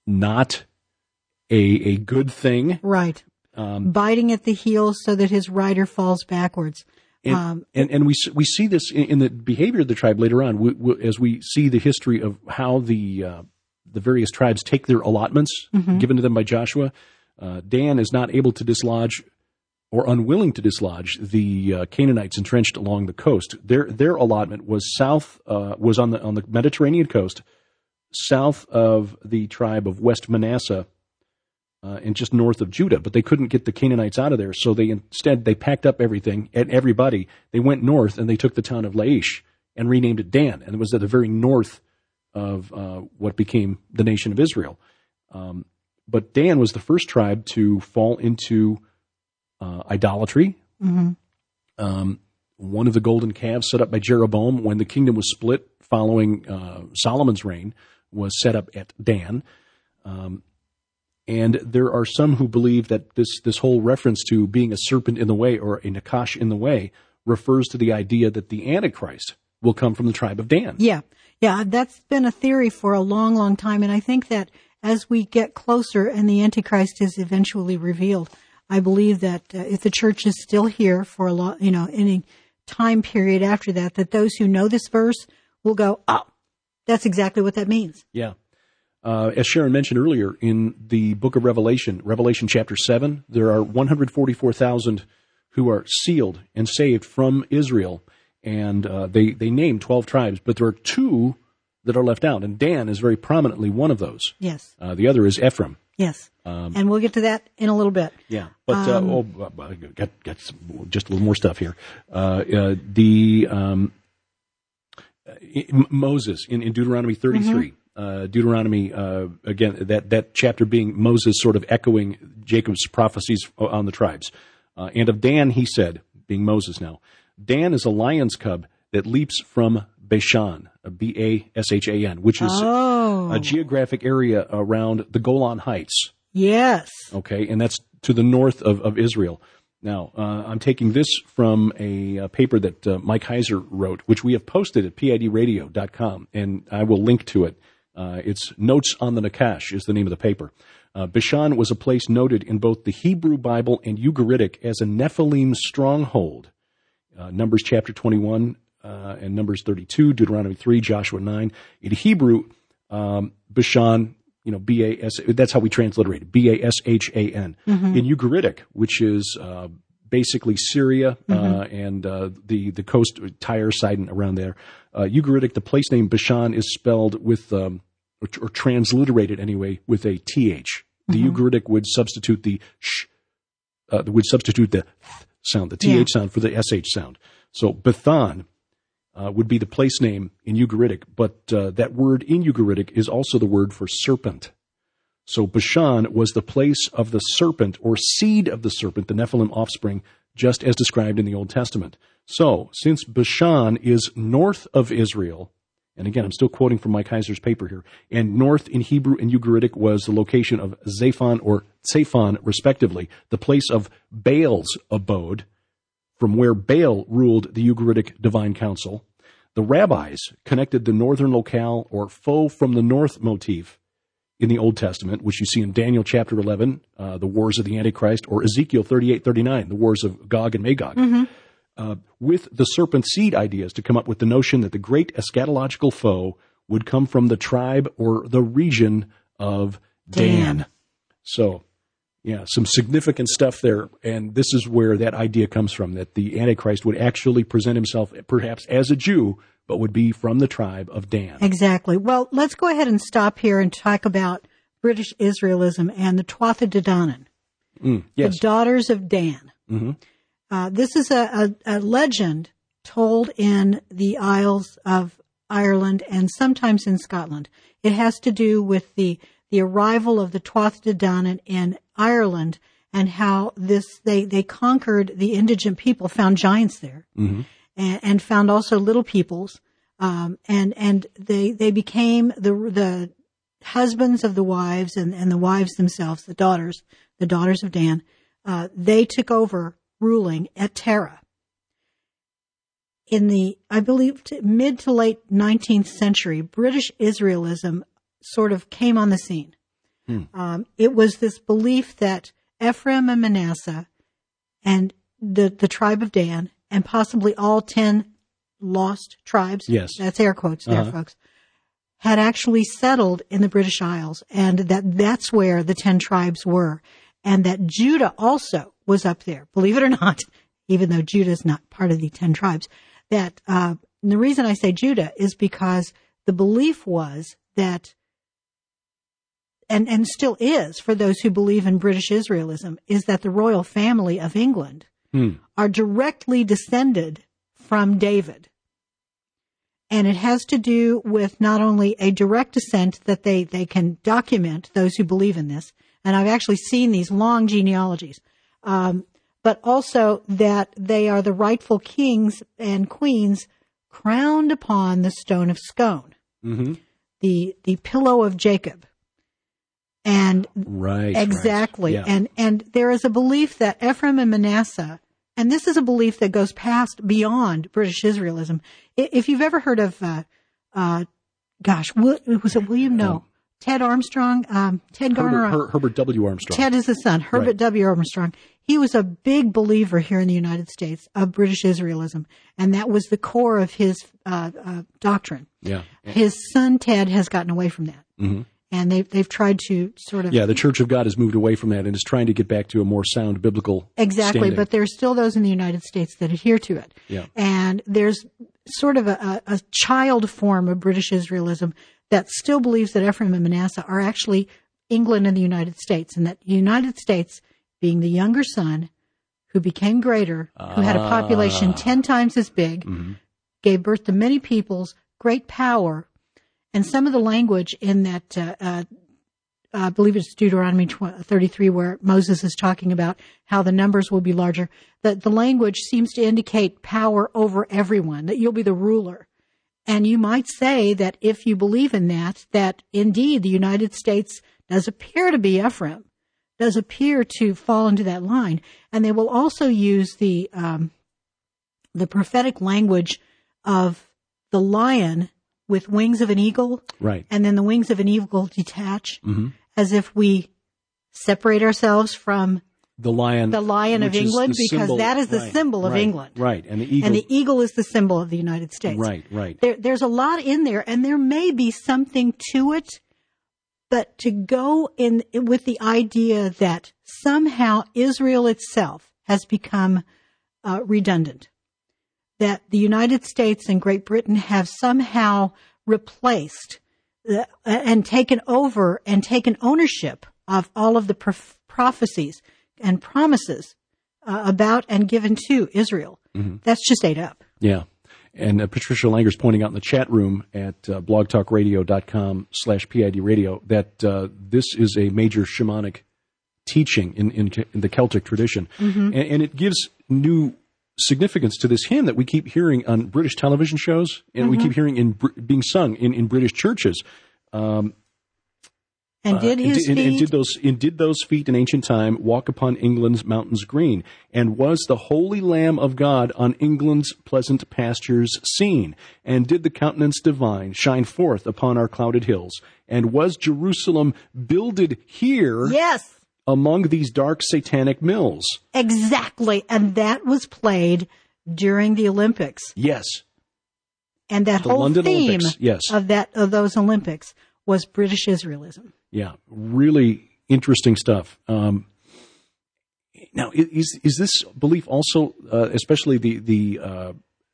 not a a good thing. Right. Um, Biting at the heels so that his rider falls backwards. And, um, and, and we we see this in, in the behavior of the tribe later on, we, we, as we see the history of how the uh, the various tribes take their allotments mm-hmm. given to them by Joshua. Uh, Dan is not able to dislodge or unwilling to dislodge the uh, Canaanites entrenched along the coast. Their their allotment was south uh, was on the on the Mediterranean coast, south of the tribe of West Manasseh. Uh, and just north of Judah, but they couldn't get the Canaanites out of there, so they instead they packed up everything and everybody. They went north and they took the town of Laish and renamed it Dan, and it was at the very north of uh, what became the nation of Israel. Um, but Dan was the first tribe to fall into uh, idolatry. Mm-hmm. Um, one of the golden calves set up by Jeroboam when the kingdom was split following uh, Solomon's reign was set up at Dan. Um, And there are some who believe that this, this whole reference to being a serpent in the way or a Nakash in the way refers to the idea that the Antichrist will come from the tribe of Dan. Yeah. Yeah. That's been a theory for a long, long time. And I think that as we get closer and the Antichrist is eventually revealed, I believe that uh, if the church is still here for a lot, you know, any time period after that, that those who know this verse will go, oh, that's exactly what that means. Yeah. Uh, as Sharon mentioned earlier, in the book of Revelation, Revelation chapter seven, there are one hundred forty-four thousand who are sealed and saved from Israel. And uh, they, they name twelve tribes, but there are two that are left out. And Dan is very prominently one of those. Yes. Uh, the other is Ephraim. Yes. Um, and we'll get to that in a little bit. Yeah. But um, uh, oh, I got, got some, just a little more stuff here. Uh, uh, the um, Moses in, in Deuteronomy thirty-three. Mm-hmm. Uh, Deuteronomy, uh, again, that, that chapter being Moses sort of echoing Jacob's prophecies on the tribes. Uh, and of Dan, he said, being Moses now, Dan is a lion's cub that leaps from Bashan, B A S H A N, which is oh. a geographic area around the Golan Heights. Yes. Okay, and that's to the north of, of Israel. Now, uh, I'm taking this from a, a paper that uh, Mike Heiser wrote, which we have posted at P I D radio dot com, and I will link to it. Uh, it's Notes on the Nakash is the name of the paper. Uh, Bashan was a place noted in both the Hebrew Bible and Ugaritic as a Nephilim stronghold. Uh, Numbers chapter twenty-one uh, and Numbers thirty-two, Deuteronomy three, Joshua nine. In Hebrew, um, Bashan, you know, B A S, that's how we transliterate it, B A S H A N. Mm-hmm. In Ugaritic, which is uh, basically Syria uh, mm-hmm. and uh, the, the coast, Tyre, Sidon, around there. Uh, Ugaritic, the place name Bashan is spelled with, um, or, or transliterated anyway, with a T H. The mm-hmm. Ugaritic would substitute the sh, uh, would substitute the th sound, the T H yeah. sound for the S H sound. So Bethan uh, would be the place name in Ugaritic, but uh, that word in Ugaritic is also the word for serpent. So Bashan was the place of the serpent or seed of the serpent, the Nephilim offspring, just as described in the Old Testament. So, since Bashan is north of Israel, and again, I'm still quoting from Mike Heiser's paper here, and north in Hebrew and Ugaritic was the location of Zaphon or Tsephon, respectively, the place of Baal's abode, from where Baal ruled the Ugaritic divine council. The rabbis connected the northern locale or foe from the north motif in the Old Testament, which you see in Daniel chapter eleven, uh, the wars of the Antichrist, or Ezekiel thirty-eight thirty-nine, the wars of Gog and Magog. Mm-hmm. Uh, with the serpent seed ideas to come up with the notion that the great eschatological foe would come from the tribe or the region of Dan. Dan. So, yeah, some significant stuff there. And this is where that idea comes from, that the Antichrist would actually present himself perhaps as a Jew, but would be from the tribe of Dan. Exactly. Well, let's go ahead and stop here and talk about British Israelism and the Tuatha De Danann, mm, yes. the daughters of Dan. Mm-hmm. Uh, this is a, a, a legend told in the Isles of Ireland and sometimes in Scotland. It has to do with the, the arrival of the Tuatha De Danann in Ireland and how this they, they conquered the indigent people, found giants there, mm-hmm. and, and found also little peoples, um, and and they they became the the husbands of the wives and, and the wives themselves, the daughters, the daughters of Dan. Uh, they took over ruling at Tara. In the, I believe, t- mid to late nineteenth century, British Israelism sort of came on the scene. Hmm. Um, it was this belief that Ephraim and Manasseh and the, the tribe of Dan and possibly all ten lost tribes, yes, that's air quotes there, uh-huh. folks, had actually settled in the British Isles, and that that's where the ten tribes were, and that Judah also was up there, believe it or not, even though Judah is not part of the ten tribes. That uh, and the reason I say Judah is because the belief was that, and, and still is for those who believe in British Israelism, is that the royal family of England hmm. are directly descended from David. And it has to do with not only a direct descent that they, they can document, those who believe in this, and I've actually seen these long genealogies, um, but also that they are the rightful kings and queens crowned upon the stone of Scone, mm-hmm. the the pillow of Jacob. And right, exactly. right. Yeah. And and there is a belief that Ephraim and Manasseh, and this is a belief that goes past beyond British Israelism. If you've ever heard of, uh, uh, gosh, was it William? No, um, Ted Armstrong, um, Ted Garner, Herbert, Her, Herbert W. Armstrong. Ted is his son, Herbert right. W. Armstrong. He was a big believer here in the United States of British Israelism, and that was the core of his uh, uh, doctrine. Yeah. His son Ted has gotten away from that. Mm-hmm. And they've, they've tried to sort of... Yeah, the Church of God has moved away from that and is trying to get back to a more sound biblical Exactly, standing. But there are still those in the United States that adhere to it. Yeah. And there's sort of a, a, a child form of British Israelism that still believes that Ephraim and Manasseh are actually England and the United States, and that the United States, being the younger son, who became greater, who had a population ah. ten times as big, mm-hmm. gave birth to many peoples, great power, and some of the language in that, uh, uh, I believe it's Deuteronomy thirty-three, where Moses is talking about how the numbers will be larger, that the language seems to indicate power over everyone, that you'll be the ruler. And you might say that if you believe in that, that indeed the United States does appear to be Ephraim, does appear to fall into that line. And they will also use the um, the prophetic language of the lion with wings of an eagle, right? And then the wings of an eagle detach, mm-hmm. as if we separate ourselves from the lion, the lion of England, because symbol, that is the right, symbol of right, England, right? And the eagle, and the eagle is the symbol of the United States, right? Right. There, there's a lot in there, and there may be something to it, but to go in with the idea that somehow Israel itself has become uh, redundant, that the United States and Great Britain have somehow replaced the, and taken over and taken ownership of all of the prof- prophecies and promises uh, about and given to Israel. Mm-hmm. That's just ate up. Yeah. And uh, Patricia Langer's pointing out in the chat room at uh, blogtalkradio.com slash PID radio that uh, this is a major shamanic teaching in, in, in the Celtic tradition. Mm-hmm. And, and it gives new significance to this hymn that we keep hearing on British television shows and mm-hmm. we keep hearing in being sung in, in British churches. Um, and did uh, his and, feet... and did those and did those feet in ancient time walk upon England's mountains green? And was the holy Lamb of God on England's pleasant pastures seen? And did the countenance divine shine forth upon our clouded hills? And was Jerusalem builded here? Yes. Among these dark satanic mills? Exactly. And that was played during the Olympics. Yes. And that the whole London theme Olympics. Yes. of that of those Olympics was British Israelism. Yeah, really interesting stuff. Um, now, is is this belief also, uh, especially the the, uh,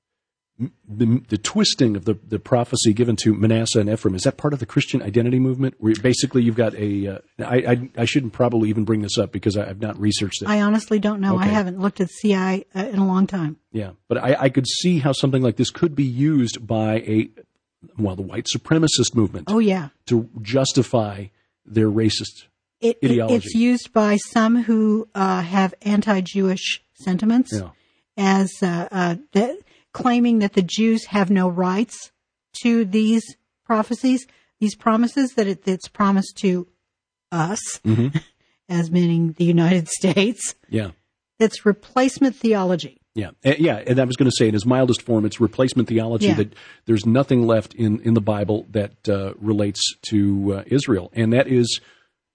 the the twisting of the, the prophecy given to Manasseh and Ephraim, is that part of the Christian identity movement? Where basically you've got a, uh, I, I I shouldn't probably even bring this up because I, I've not researched it. I honestly don't know. Okay. I haven't looked at C I uh, in a long time. Yeah, but I, I could see how something like this could be used by a, well, the white supremacist movement. Oh yeah, to justify their racist it, ideology. It's used by some who uh, have anti-Jewish sentiments yeah. as uh, uh, the, claiming that the Jews have no rights to these prophecies, these promises that it, it's promised to us, mm-hmm. as meaning the United States. Yeah. It's replacement theology. Yeah, uh, yeah, and I was going to say in its mildest form, it's replacement theology, yeah. that there's nothing left in, in the Bible that uh, relates to uh, Israel. And that is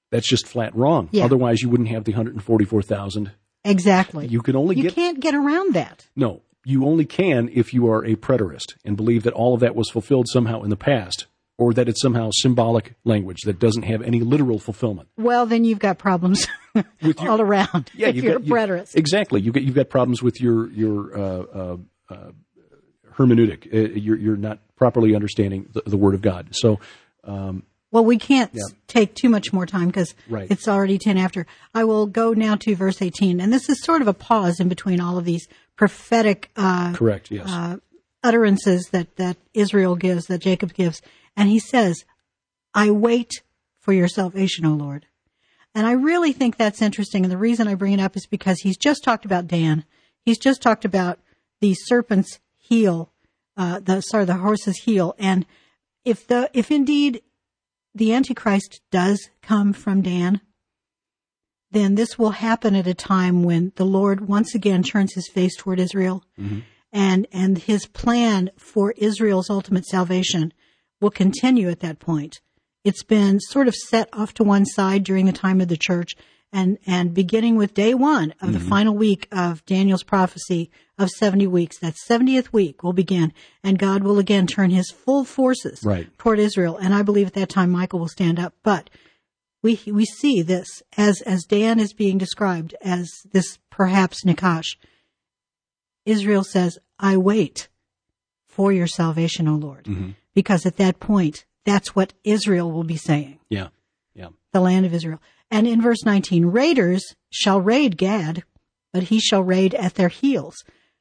That's just flat wrong. Yeah. Otherwise, you wouldn't have the one hundred forty-four thousand. Exactly. You can only you get... can't get around that. No, you only can if you are a preterist and believe that all of that was fulfilled somehow in the past, or that it's somehow symbolic language that doesn't have any literal fulfillment. Well, then you've got problems with your, all around. Yeah, if you've you're got, a preterist. You, exactly. You've got, you've got problems with your your uh, uh, uh, hermeneutic. Uh, you're, you're not properly understanding the, the Word of God. So... Um, Well, we can't yeah. take too much more time because right. it's already ten after. I will go now to verse eighteen, and this is sort of a pause in between all of these prophetic uh, correct yes uh, utterances that, that Israel gives, that Jacob gives. And he says, I wait for your salvation, O Lord. And I really think that's interesting. And the reason I bring it up is because he's just talked about Dan. He's just talked about the serpent's heel, uh, the sorry, the horse's heel. And if the if indeed the Antichrist does come from Dan, then this will happen at a time when the Lord once again turns his face toward Israel, mm-hmm. and and his plan for Israel's ultimate salvation will continue at that point. It's been sort of set off to one side during the time of the church, and, and beginning with day one of mm-hmm. the final week of Daniel's prophecy of seventy weeks, that seventieth week will begin, and God will again turn his full forces right. toward Israel. And I believe at that time Michael will stand up. But we we see this as, as Dan is being described as this perhaps Nakash. Israel says, I wait for your salvation, O Lord. Mm-hmm. Because at that point, that's what Israel will be saying. Yeah, yeah. The land of Israel. And in verse nineteen, raiders shall raid Gad, but he shall raid at their heels.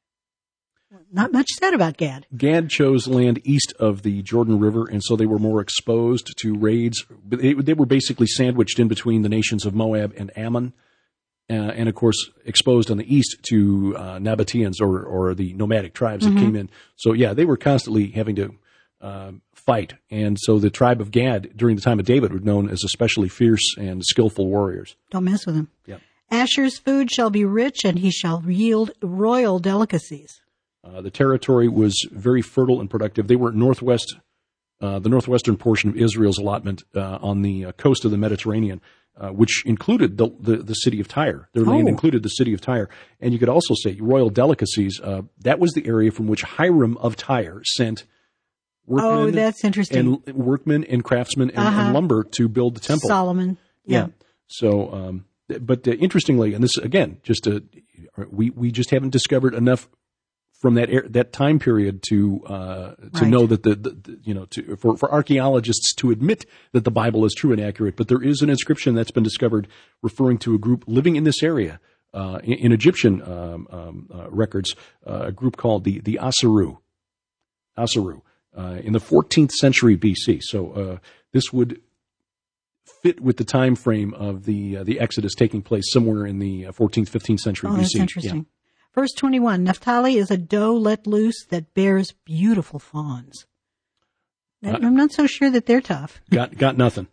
Not much said about Gad. Gad chose land east of the Jordan River, and so they were more exposed to raids. They, they were basically sandwiched in between the nations of Moab and Ammon, uh, and of course exposed on the east to uh, Nabateans or, or the nomadic tribes mm-hmm. that came in. So yeah, they were constantly having to uh, fight, and so the tribe of Gad during the time of David were known as especially fierce and skillful warriors. Don't mess with him. Yeah. Asher's food shall be rich, and he shall yield royal delicacies. Uh, the territory was very fertile and productive. They were northwest, uh, the northwestern portion of Israel's allotment uh, on the uh, coast of the Mediterranean, uh, which included the, the, the city of Tyre. Their land oh. included the city of Tyre. And you could also say royal delicacies. Uh, that was the area from which Hiram of Tyre sent workmen, oh, that's interesting. and workmen and craftsmen and, uh-huh. and lumber to build the temple. Solomon. Yeah. yeah. So, um, but uh, interestingly, and this again, just uh, we we just haven't discovered enough from that er- that time period to uh, to right. know that the, the, the you know to, for for archaeologists to admit that the Bible is true and accurate. But there is an inscription that's been discovered referring to a group living in this area uh, in, in Egyptian um, um, uh, records, uh, a group called the the Asaru, Asaru, uh, in the fourteenth century B C. So uh, this would fit with the time frame of the uh, the Exodus taking place somewhere in the fourteenth, fifteenth century oh, B C. That's interesting. Yeah. Verse twenty-one, Naphtali is a doe let loose that bears beautiful fawns. Uh, I'm not so sure that they're tough. Got got nothing.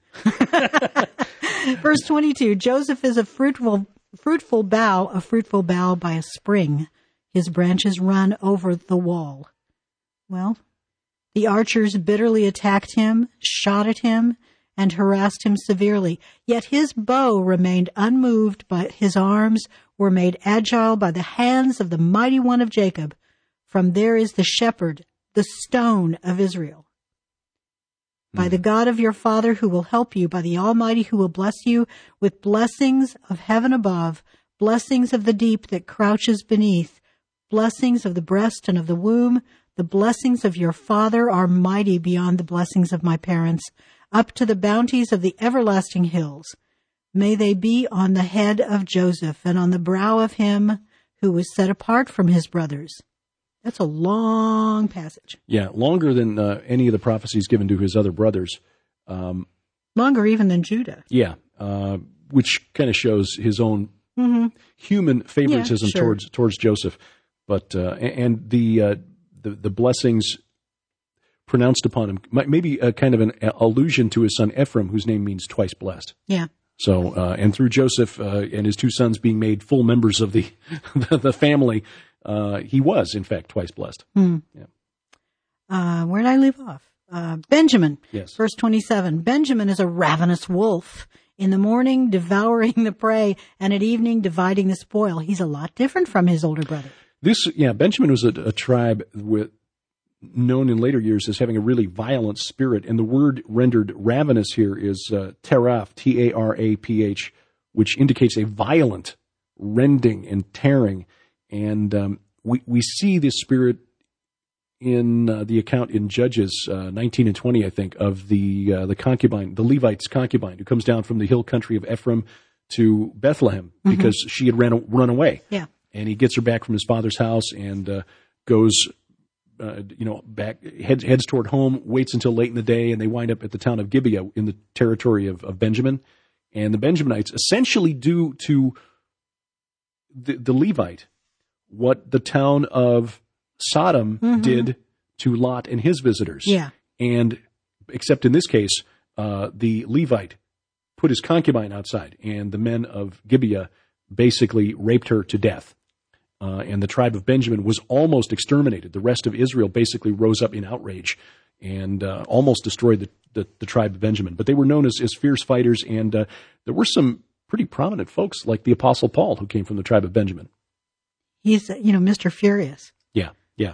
Verse twenty-two, Joseph is a fruitful fruitful bough, a fruitful bough by a spring. His branches run over the wall. Well, the archers bitterly attacked him, shot at him, and harassed him severely. Yet his bow remained unmoved, but his arms were made agile by the hands of the mighty one of Jacob. From there is the shepherd, the stone of Israel. Mm. By the God of your father who will help you, by the Almighty who will bless you with blessings of heaven above, blessings of the deep that crouches beneath, blessings of the breast and of the womb, the blessings of your father are mighty beyond the blessings of my parents, up to the bounties of the everlasting hills. May they be on the head of Joseph and on the brow of him who was set apart from his brothers. That's a long passage. Yeah, longer than uh, any of the prophecies given to his other brothers. Um, longer even than Judah. Yeah, uh, which kind of shows his own mm-hmm. human favoritism yeah, sure. towards towards Joseph. But uh, and the, uh, the the blessings pronounced upon him, maybe a kind of an allusion to his son Ephraim, whose name means twice blessed. Yeah. So, uh, and through Joseph uh, and his two sons being made full members of the the family, uh, he was, in fact, twice blessed. Mm. Yeah. Uh, where did I leave off? Uh, Benjamin. Yes. Verse twenty-seven. Benjamin is a ravenous wolf. In the morning, devouring the prey, and at evening, dividing the spoil. He's a lot different from his older brother. This, yeah, Benjamin was a, a tribe with, known in later years as having a really violent spirit, and the word rendered ravenous here is uh, teraph, T A R A P H, which indicates a violent rending and tearing. And um, we we see this spirit in uh, the account in Judges uh, nineteen and twenty, I think, of the uh, the concubine, the Levite's concubine, who comes down from the hill country of Ephraim to Bethlehem mm-hmm. because she had ran run away. Yeah, and he gets her back from his father's house and uh, goes, uh, you know, back heads heads toward home. Waits until late in the day, and they wind up at the town of Gibeah in the territory of, of Benjamin. And the Benjaminites essentially do to the, the Levite what the town of Sodom mm-hmm. did to Lot and his visitors. Yeah. And except in this case, uh, the Levite put his concubine outside, and the men of Gibeah basically raped her to death. Uh, and the tribe of Benjamin was almost exterminated. The rest of Israel basically rose up in outrage and uh, almost destroyed the, the, the tribe of Benjamin. But they were known as, as fierce fighters, and uh, there were some pretty prominent folks like the Apostle Paul who came from the tribe of Benjamin. He's, you know, Mister Furious. Yeah, yeah.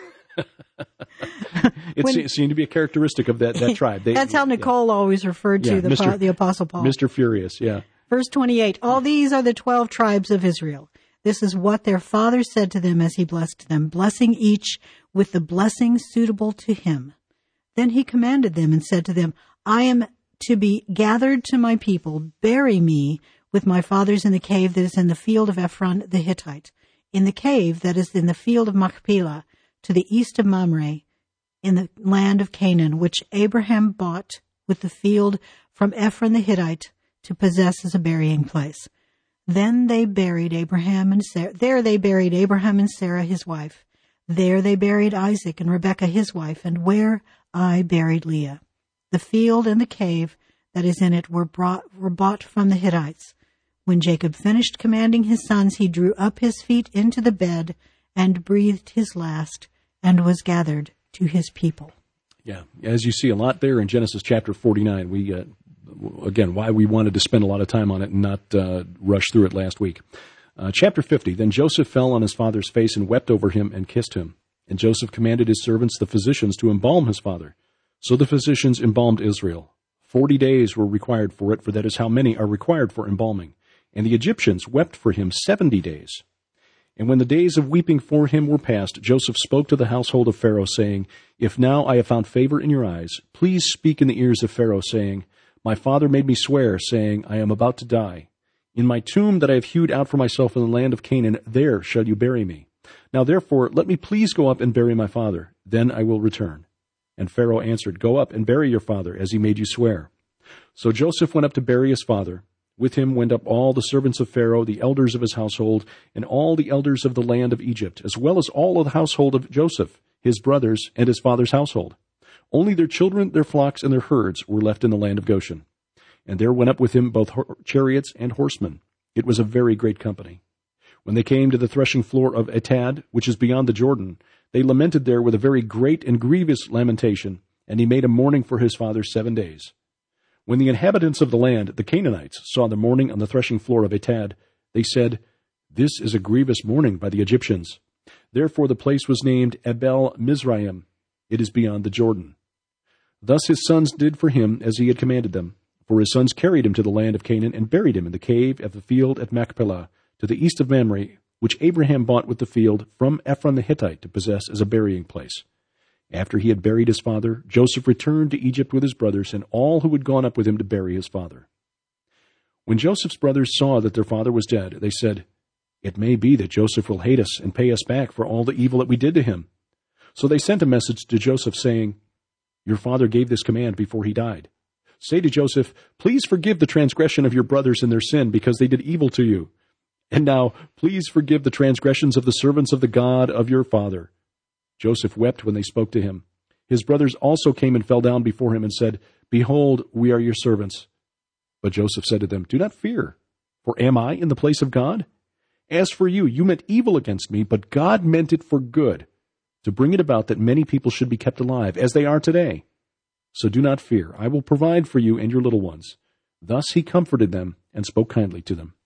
it when, seemed to be a characteristic of that, that tribe. They, that's how Nicole yeah. always referred to yeah, the, Mister the Apostle Paul. Mister Furious, yeah. Verse twenty-eight, all these are the twelve tribes of Israel. This is what their father said to them as he blessed them, blessing each with the blessing suitable to him. Then he commanded them and said to them, I am to be gathered to my people. Bury me with my fathers in the cave that is in the field of Ephron the Hittite, in the cave that is in the field of Machpelah, to the east of Mamre, in the land of Canaan, which Abraham bought with the field from Ephron the Hittite to possess as a burying place. Then they buried Abraham and Sarah. There they buried Abraham and Sarah, his wife. There they buried Isaac and Rebekah, his wife, and where I buried Leah. The field and the cave that is in it were brought, were bought from the Hittites. When Jacob finished commanding his sons, he drew up his feet into the bed and breathed his last and was gathered to his people. Yeah, as you see a lot there in Genesis chapter forty-nine, we, uh, again, why we wanted to spend a lot of time on it and not uh, rush through it last week. Uh, chapter fifty, then Joseph fell on his father's face and wept over him and kissed him. And Joseph commanded his servants, the physicians, to embalm his father. So the physicians embalmed Israel. Forty days were required for it, for that is how many are required for embalming. And the Egyptians wept for him seventy days. And when the days of weeping for him were past, Joseph spoke to the household of Pharaoh, saying, If now I have found favor in your eyes, please speak in the ears of Pharaoh, saying, My father made me swear, saying, I am about to die. In my tomb that I have hewed out for myself in the land of Canaan, there shall you bury me. Now therefore, let me please go up and bury my father. Then I will return. And Pharaoh answered, Go up and bury your father, as he made you swear. So Joseph went up to bury his father. With him went up all the servants of Pharaoh, the elders of his household, and all the elders of the land of Egypt, as well as all of the household of Joseph, his brothers, and his father's household. Only their children, their flocks, and their herds were left in the land of Goshen. And there went up with him both chariots and horsemen. It was a very great company. When they came to the threshing floor of Atad, which is beyond the Jordan, they lamented there with a very great and grievous lamentation, and he made a mourning for his father seven days. When the inhabitants of the land, the Canaanites, saw the mourning on the threshing floor of Atad, they said, This is a grievous mourning by the Egyptians. Therefore the place was named Abel Mizraim. It is beyond the Jordan. Thus his sons did for him as he had commanded them. For his sons carried him to the land of Canaan and buried him in the cave at the field at Machpelah, to the east of Mamre, which Abraham bought with the field from Ephron the Hittite to possess as a burying place. After he had buried his father, Joseph returned to Egypt with his brothers and all who had gone up with him to bury his father. When Joseph's brothers saw that their father was dead, they said, It may be that Joseph will hate us and pay us back for all the evil that we did to him. So they sent a message to Joseph saying, Your father gave this command before he died. Say to Joseph, Please forgive the transgression of your brothers and their sin, because they did evil to you. And now, please forgive the transgressions of the servants of the God of your father. Joseph wept when they spoke to him. His brothers also came and fell down before him and said, Behold, we are your servants. But Joseph said to them, Do not fear, for am I in the place of God? As for you, you meant evil against me, but God meant it for good, to bring it about that many people should be kept alive, as they are today. So do not fear. I will provide for you and your little ones. Thus he comforted them and spoke kindly to them.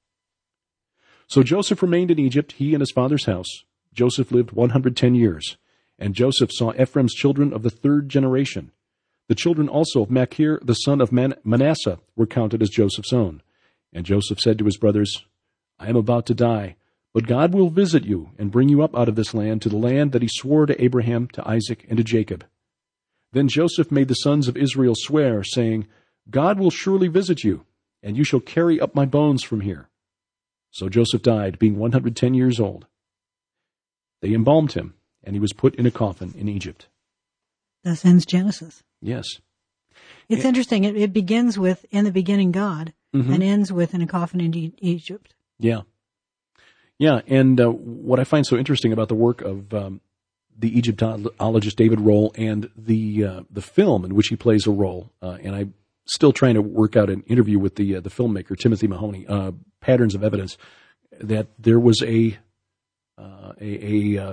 So Joseph remained in Egypt, he and his father's house. Joseph lived one hundred ten years, and Joseph saw Ephraim's children of the third generation. The children also of Machir, the son of Man- Manasseh, were counted as Joseph's own. And Joseph said to his brothers, I am about to die, but God will visit you and bring you up out of this land to the land that he swore to Abraham, to Isaac, and to Jacob. Then Joseph made the sons of Israel swear, saying, God will surely visit you, and you shall carry up my bones from here. So Joseph died, being one hundred ten years old. They embalmed him, and he was put in a coffin in Egypt. Thus ends Genesis. Yes. It's it, interesting. It, it begins with, in the beginning, God, mm-hmm. and ends with, in a coffin in e- Egypt. Yeah. Yeah, and uh, what I find so interesting about the work of um, the Egyptologist David Rohl and the uh, the film in which he plays a role, uh, and I'm still trying to work out an interview with the uh, the filmmaker, Timothy Mahoney, uh, Patterns of Evidence, that there was a, uh, a, a uh,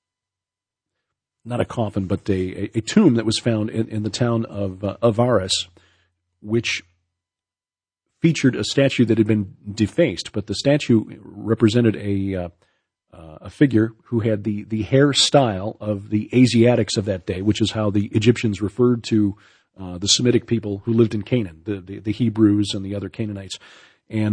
not a coffin, but a, a, a tomb that was found in, in the town of uh, Avaris, which featured a statue that had been defaced, but the statue represented a uh, uh, a figure who had the, the hairstyle of the Asiatics of that day, which is how the Egyptians referred to uh, the Semitic people who lived in Canaan, the, the, the Hebrews and the other Canaanites. And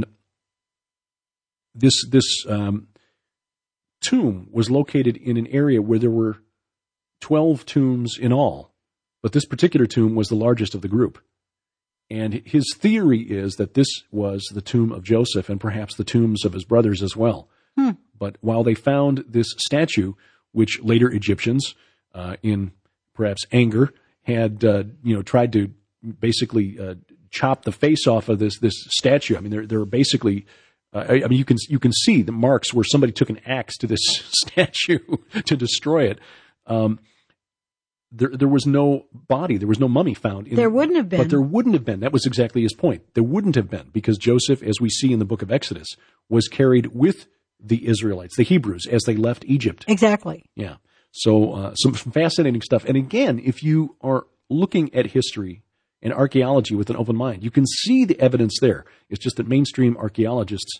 this this um, tomb was located in an area where there were twelve tombs in all, but this particular tomb was the largest of the group. And his theory is that this was the tomb of Joseph and perhaps the tombs of his brothers as well. Hmm. But while they found this statue, which later Egyptians, uh, in perhaps anger, had uh, you know tried to basically uh, chop the face off of this this statue. I mean, there there are basically, uh, I, I mean, you can you can see the marks where somebody took an axe to this statue to destroy it. Um, There, there was no body. There was no mummy found. In, there wouldn't have been. But there wouldn't have been. That was exactly his point. There wouldn't have been because Joseph, as we see in the book of Exodus, was carried with the Israelites, the Hebrews, as they left Egypt. Exactly. Yeah. So uh, some, some fascinating stuff. And again, if you are looking at history and archaeology with an open mind, you can see the evidence there. It's just that mainstream archaeologists,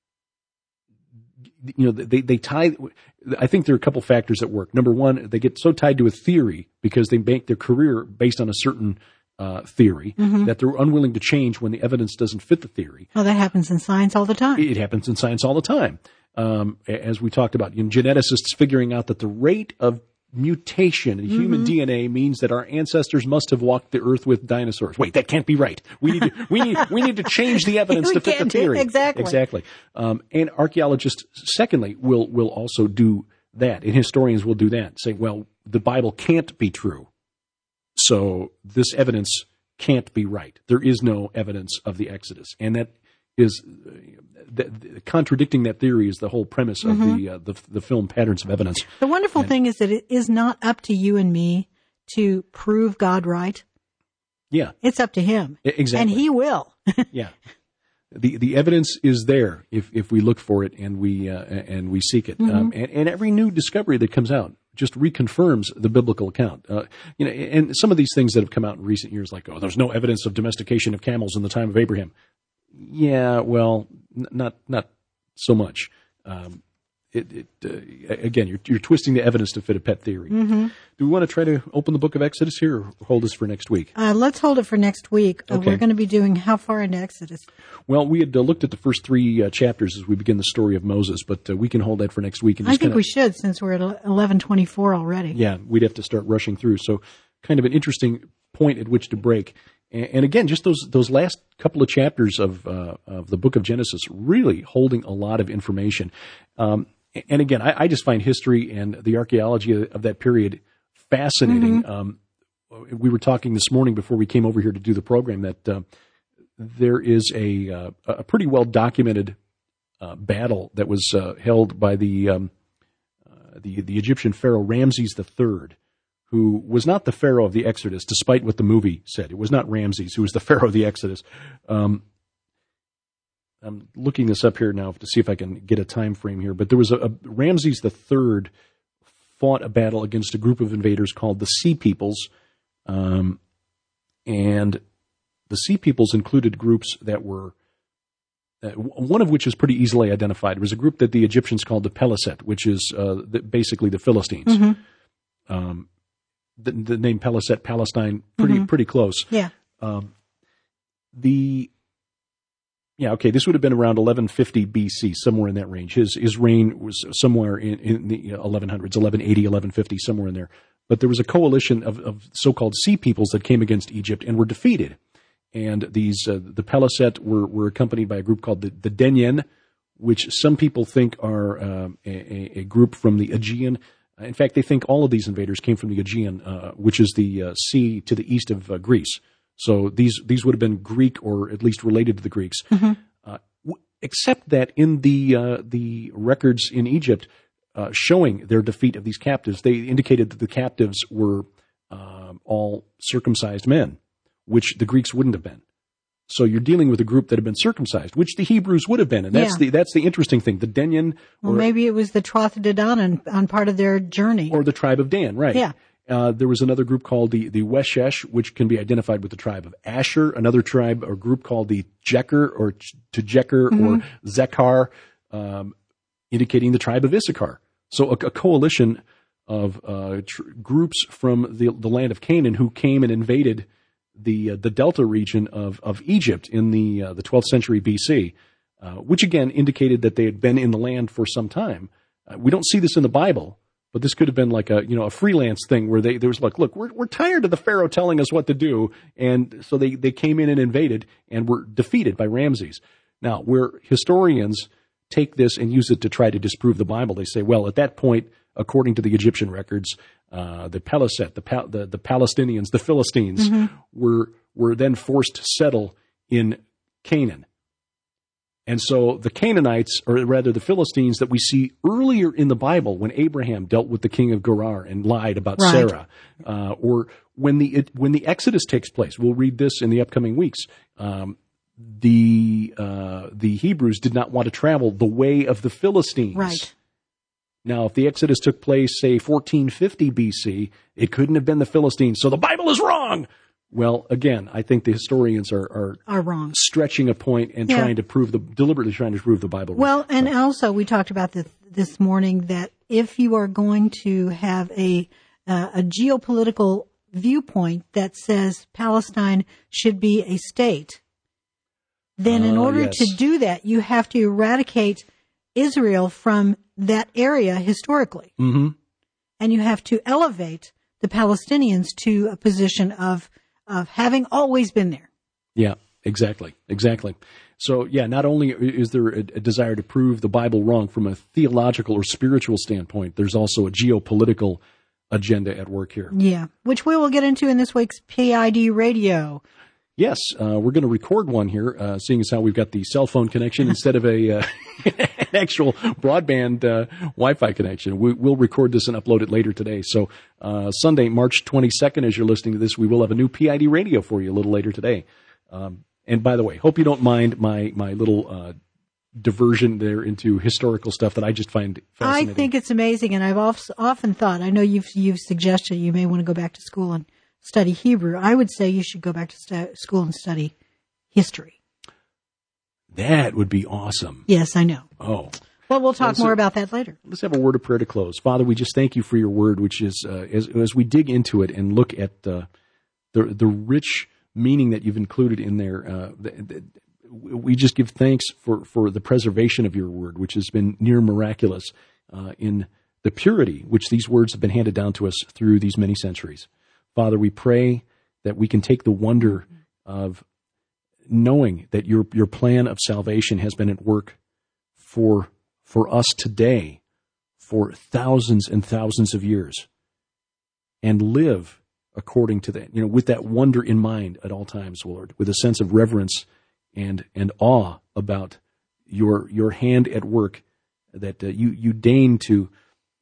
you know, they, they tie, I think there are a couple factors at work. Number one, they get so tied to a theory because they make their career based on a certain uh, theory mm-hmm. that they're unwilling to change when the evidence doesn't fit the theory. Well, that happens in science all the time. It happens in science all the time. Um, as we talked about, you know, geneticists figuring out that the rate of mutation in mm-hmm. human D N A means that our ancestors must have walked the earth with dinosaurs. Wait, that can't be right. We need to, we need, we need to change the evidence to fit the theory. Exactly. Exactly. Um, and archaeologists, secondly, will, will also do that. And historians will do that, saying, well, the Bible can't be true. So this evidence can't be right. There is no evidence of the Exodus. And that is, uh, the, the, contradicting that theory is the whole premise of mm-hmm. the, uh, the the film Patterns of Evidence. The wonderful and, thing is that it is not up to you and me to prove God right. Yeah. It's up to him. Exactly. And he will. Yeah. The the evidence is there if, if we look for it and we uh, and we seek it. Mm-hmm. Um, and, and every new discovery that comes out just reconfirms the biblical account. Uh, you know, and some of these things that have come out in recent years, like, oh, there's no evidence of domestication of camels in the time of Abraham. Yeah, well, n- not not so much. Um, it, it uh, again, you're you're twisting the evidence to fit a pet theory. Mm-hmm. Do we want to try to open the book of Exodus here, or hold this for next week? Uh, let's hold it for next week. Uh, okay. We're going to be doing how far into Exodus? Well, we had uh, looked at the first three uh, chapters as we begin the story of Moses, but uh, we can hold that for next week. And I just think kinda, we should, since we're at eleven twenty-four already. Yeah, we'd have to start rushing through. So, kind of an interesting point at which to break. And again, just those those last couple of chapters of uh, of the book of Genesis really holding a lot of information. Um, and again, I, I just find history and the archaeology of, of that period fascinating. Mm-hmm. Um, we were talking this morning before we came over here to do the program that uh, there is a uh, a pretty well documented uh, battle that was uh, held by the um, uh, the the Egyptian pharaoh Ramses the Third, who was not the Pharaoh of the Exodus, despite what the movie said. It was not Ramses who was the Pharaoh of the Exodus. Um, I'm looking this up here now to see if I can get a time frame here. But there was a, a Ramses the Third fought a battle against a group of invaders called the Sea Peoples, um, and The Sea Peoples included groups that were, uh, one of which is pretty easily identified. It was a group that the Egyptians called the Peliset, which is uh, the, basically the Philistines. Mm-hmm. Um, the, the name Peliset, Palestine, pretty mm-hmm. pretty close. Yeah. Um, the Yeah, okay, this would have been around eleven fifty B C, somewhere in that range. His his reign was somewhere in, in the eleven hundreds, eleven eighty, eleven fifty, somewhere in there. But there was a coalition of, of so-called Sea Peoples that came against Egypt and were defeated. And these uh, the Peliset were, were accompanied by a group called the, the Denyen, which some people think are um, a, a group from the Aegean. In fact, they think all of these invaders came from the Aegean, uh, which is the uh, sea to the east of uh, Greece. So these these would have been Greek or at least related to the Greeks. Mm-hmm. Uh, w- except that in the uh, the records in Egypt uh, showing their defeat of these captives, they indicated that the captives were uh, all circumcised men, which the Greeks wouldn't have been. So you're dealing with a group that had been circumcised, which the Hebrews would have been, and that's yeah. the that's the interesting thing. The Denyen, or well, maybe it was the Trothadidon on, on part of their journey, or the tribe of Dan, right? Yeah. Uh, there was another group called the, the Weshesh, which can be identified with the tribe of Asher, another tribe or group called the Jeker or Tjeker mm-hmm. or Zekar, um, indicating the tribe of Issachar. So a, a coalition of uh, tr- groups from the, the land of Canaan who came and invaded the uh, the delta region of, of Egypt in the uh, the twelfth century B C, uh, which again indicated that they had been in the land for some time. Uh, we don't see this in the Bible. But this could have been like a, you know, a freelance thing where they, there was like, look, we're, we're tired of the Pharaoh telling us what to do. And so they, they came in and invaded and were defeated by Ramses. Now, where historians take this and use it to try to disprove the Bible, they say, well, at that point, according to the Egyptian records, uh, the Peliset, the, pa- the, the Palestinians, the Philistines mm-hmm. were, were then forced to settle in Canaan. And so the Canaanites, or rather the Philistines that we see earlier in the Bible when Abraham dealt with the king of Gerar and lied about right. Sarah, uh, or when the it, when the Exodus takes place, we'll read this in the upcoming weeks. Um, the uh, the Hebrews did not want to travel the way of the Philistines. Right. Now, if the Exodus took place, say, fourteen fifty B C, it couldn't have been the Philistines. So the Bible is wrong. Well, again, I think the historians are are, are wrong, stretching a point and yeah. trying to prove the deliberately trying to prove the Bible wrong. Well, and so. also we talked about this this morning that if you are going to have a uh, a geopolitical viewpoint that says Palestine should be a state, then in uh, order yes. to do that, you have to eradicate Israel from that area historically, mm-hmm. and you have to elevate the Palestinians to a position of of having always been there. Yeah, exactly, exactly. So, yeah, not only is there a, a desire to prove the Bible wrong from a theological or spiritual standpoint, there's also a geopolitical agenda at work here. Yeah, which we will get into in this week's P I D Radio. Yes, uh, we're going to record one here, uh, seeing as how we've got the cell phone connection instead of a uh, an actual broadband uh, Wi-Fi connection. We, we'll record this and upload it later today. So uh, Sunday, March twenty-second, as you're listening to this, we will have a new P I D radio for you a little later today. Um, and by the way, hope you don't mind my my little uh, diversion there into historical stuff that I just find fascinating. I think it's amazing, and I've often thought, I know you've you've suggested you may want to go back to school and study Hebrew. I would say you should go back to st- school and study history. That would be awesome. Yes, I know. Oh. Well, we'll talk well, more about that later. Let's have a word of prayer to close. Father, we just thank you for your word, which is, uh, as, as we dig into it and look at uh, the the rich meaning that you've included in there, uh, the, the, we just give thanks for, for the preservation of your word, which has been near miraculous uh, in the purity which these words have been handed down to us through these many centuries. Father, we pray that we can take the wonder of knowing that your your plan of salvation has been at work for for us today for thousands and thousands of years, and live according to that, you know, with that wonder in mind at all times, Lord, with a sense of reverence and and awe about your your hand at work, that uh, you you deign to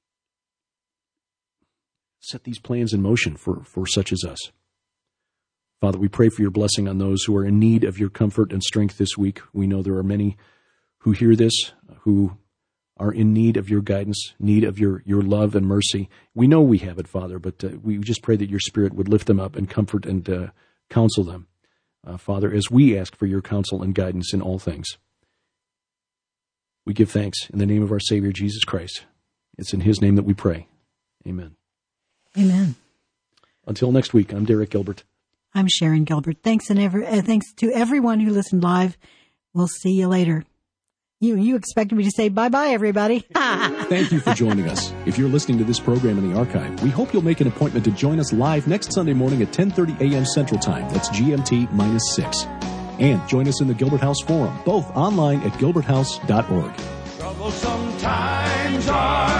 set these plans in motion for, for such as us. Father, we pray for your blessing on those who are in need of your comfort and strength this week. We know there are many who hear this, who are in need of your guidance, need of your, your love and mercy. We know we have it, Father, but uh, we just pray that your Spirit would lift them up and comfort and uh, counsel them. uh, Father, as we ask for your counsel and guidance in all things. We give thanks in the name of our Savior, Jesus Christ. It's in his name that we pray. Amen. Amen. Until next week, I'm Derek Gilbert. I'm Sharon Gilbert. Thanks and ever, uh, thanks to everyone who listened live. We'll see you later. You you expected me to say bye-bye, everybody. Thank you for joining us. If you're listening to this program in the archive, we hope you'll make an appointment to join us live next Sunday morning at ten thirty a.m. Central Time. That's G M T minus six. And join us in the Gilbert House Forum, both online at gilbert house dot org. Troublesome times are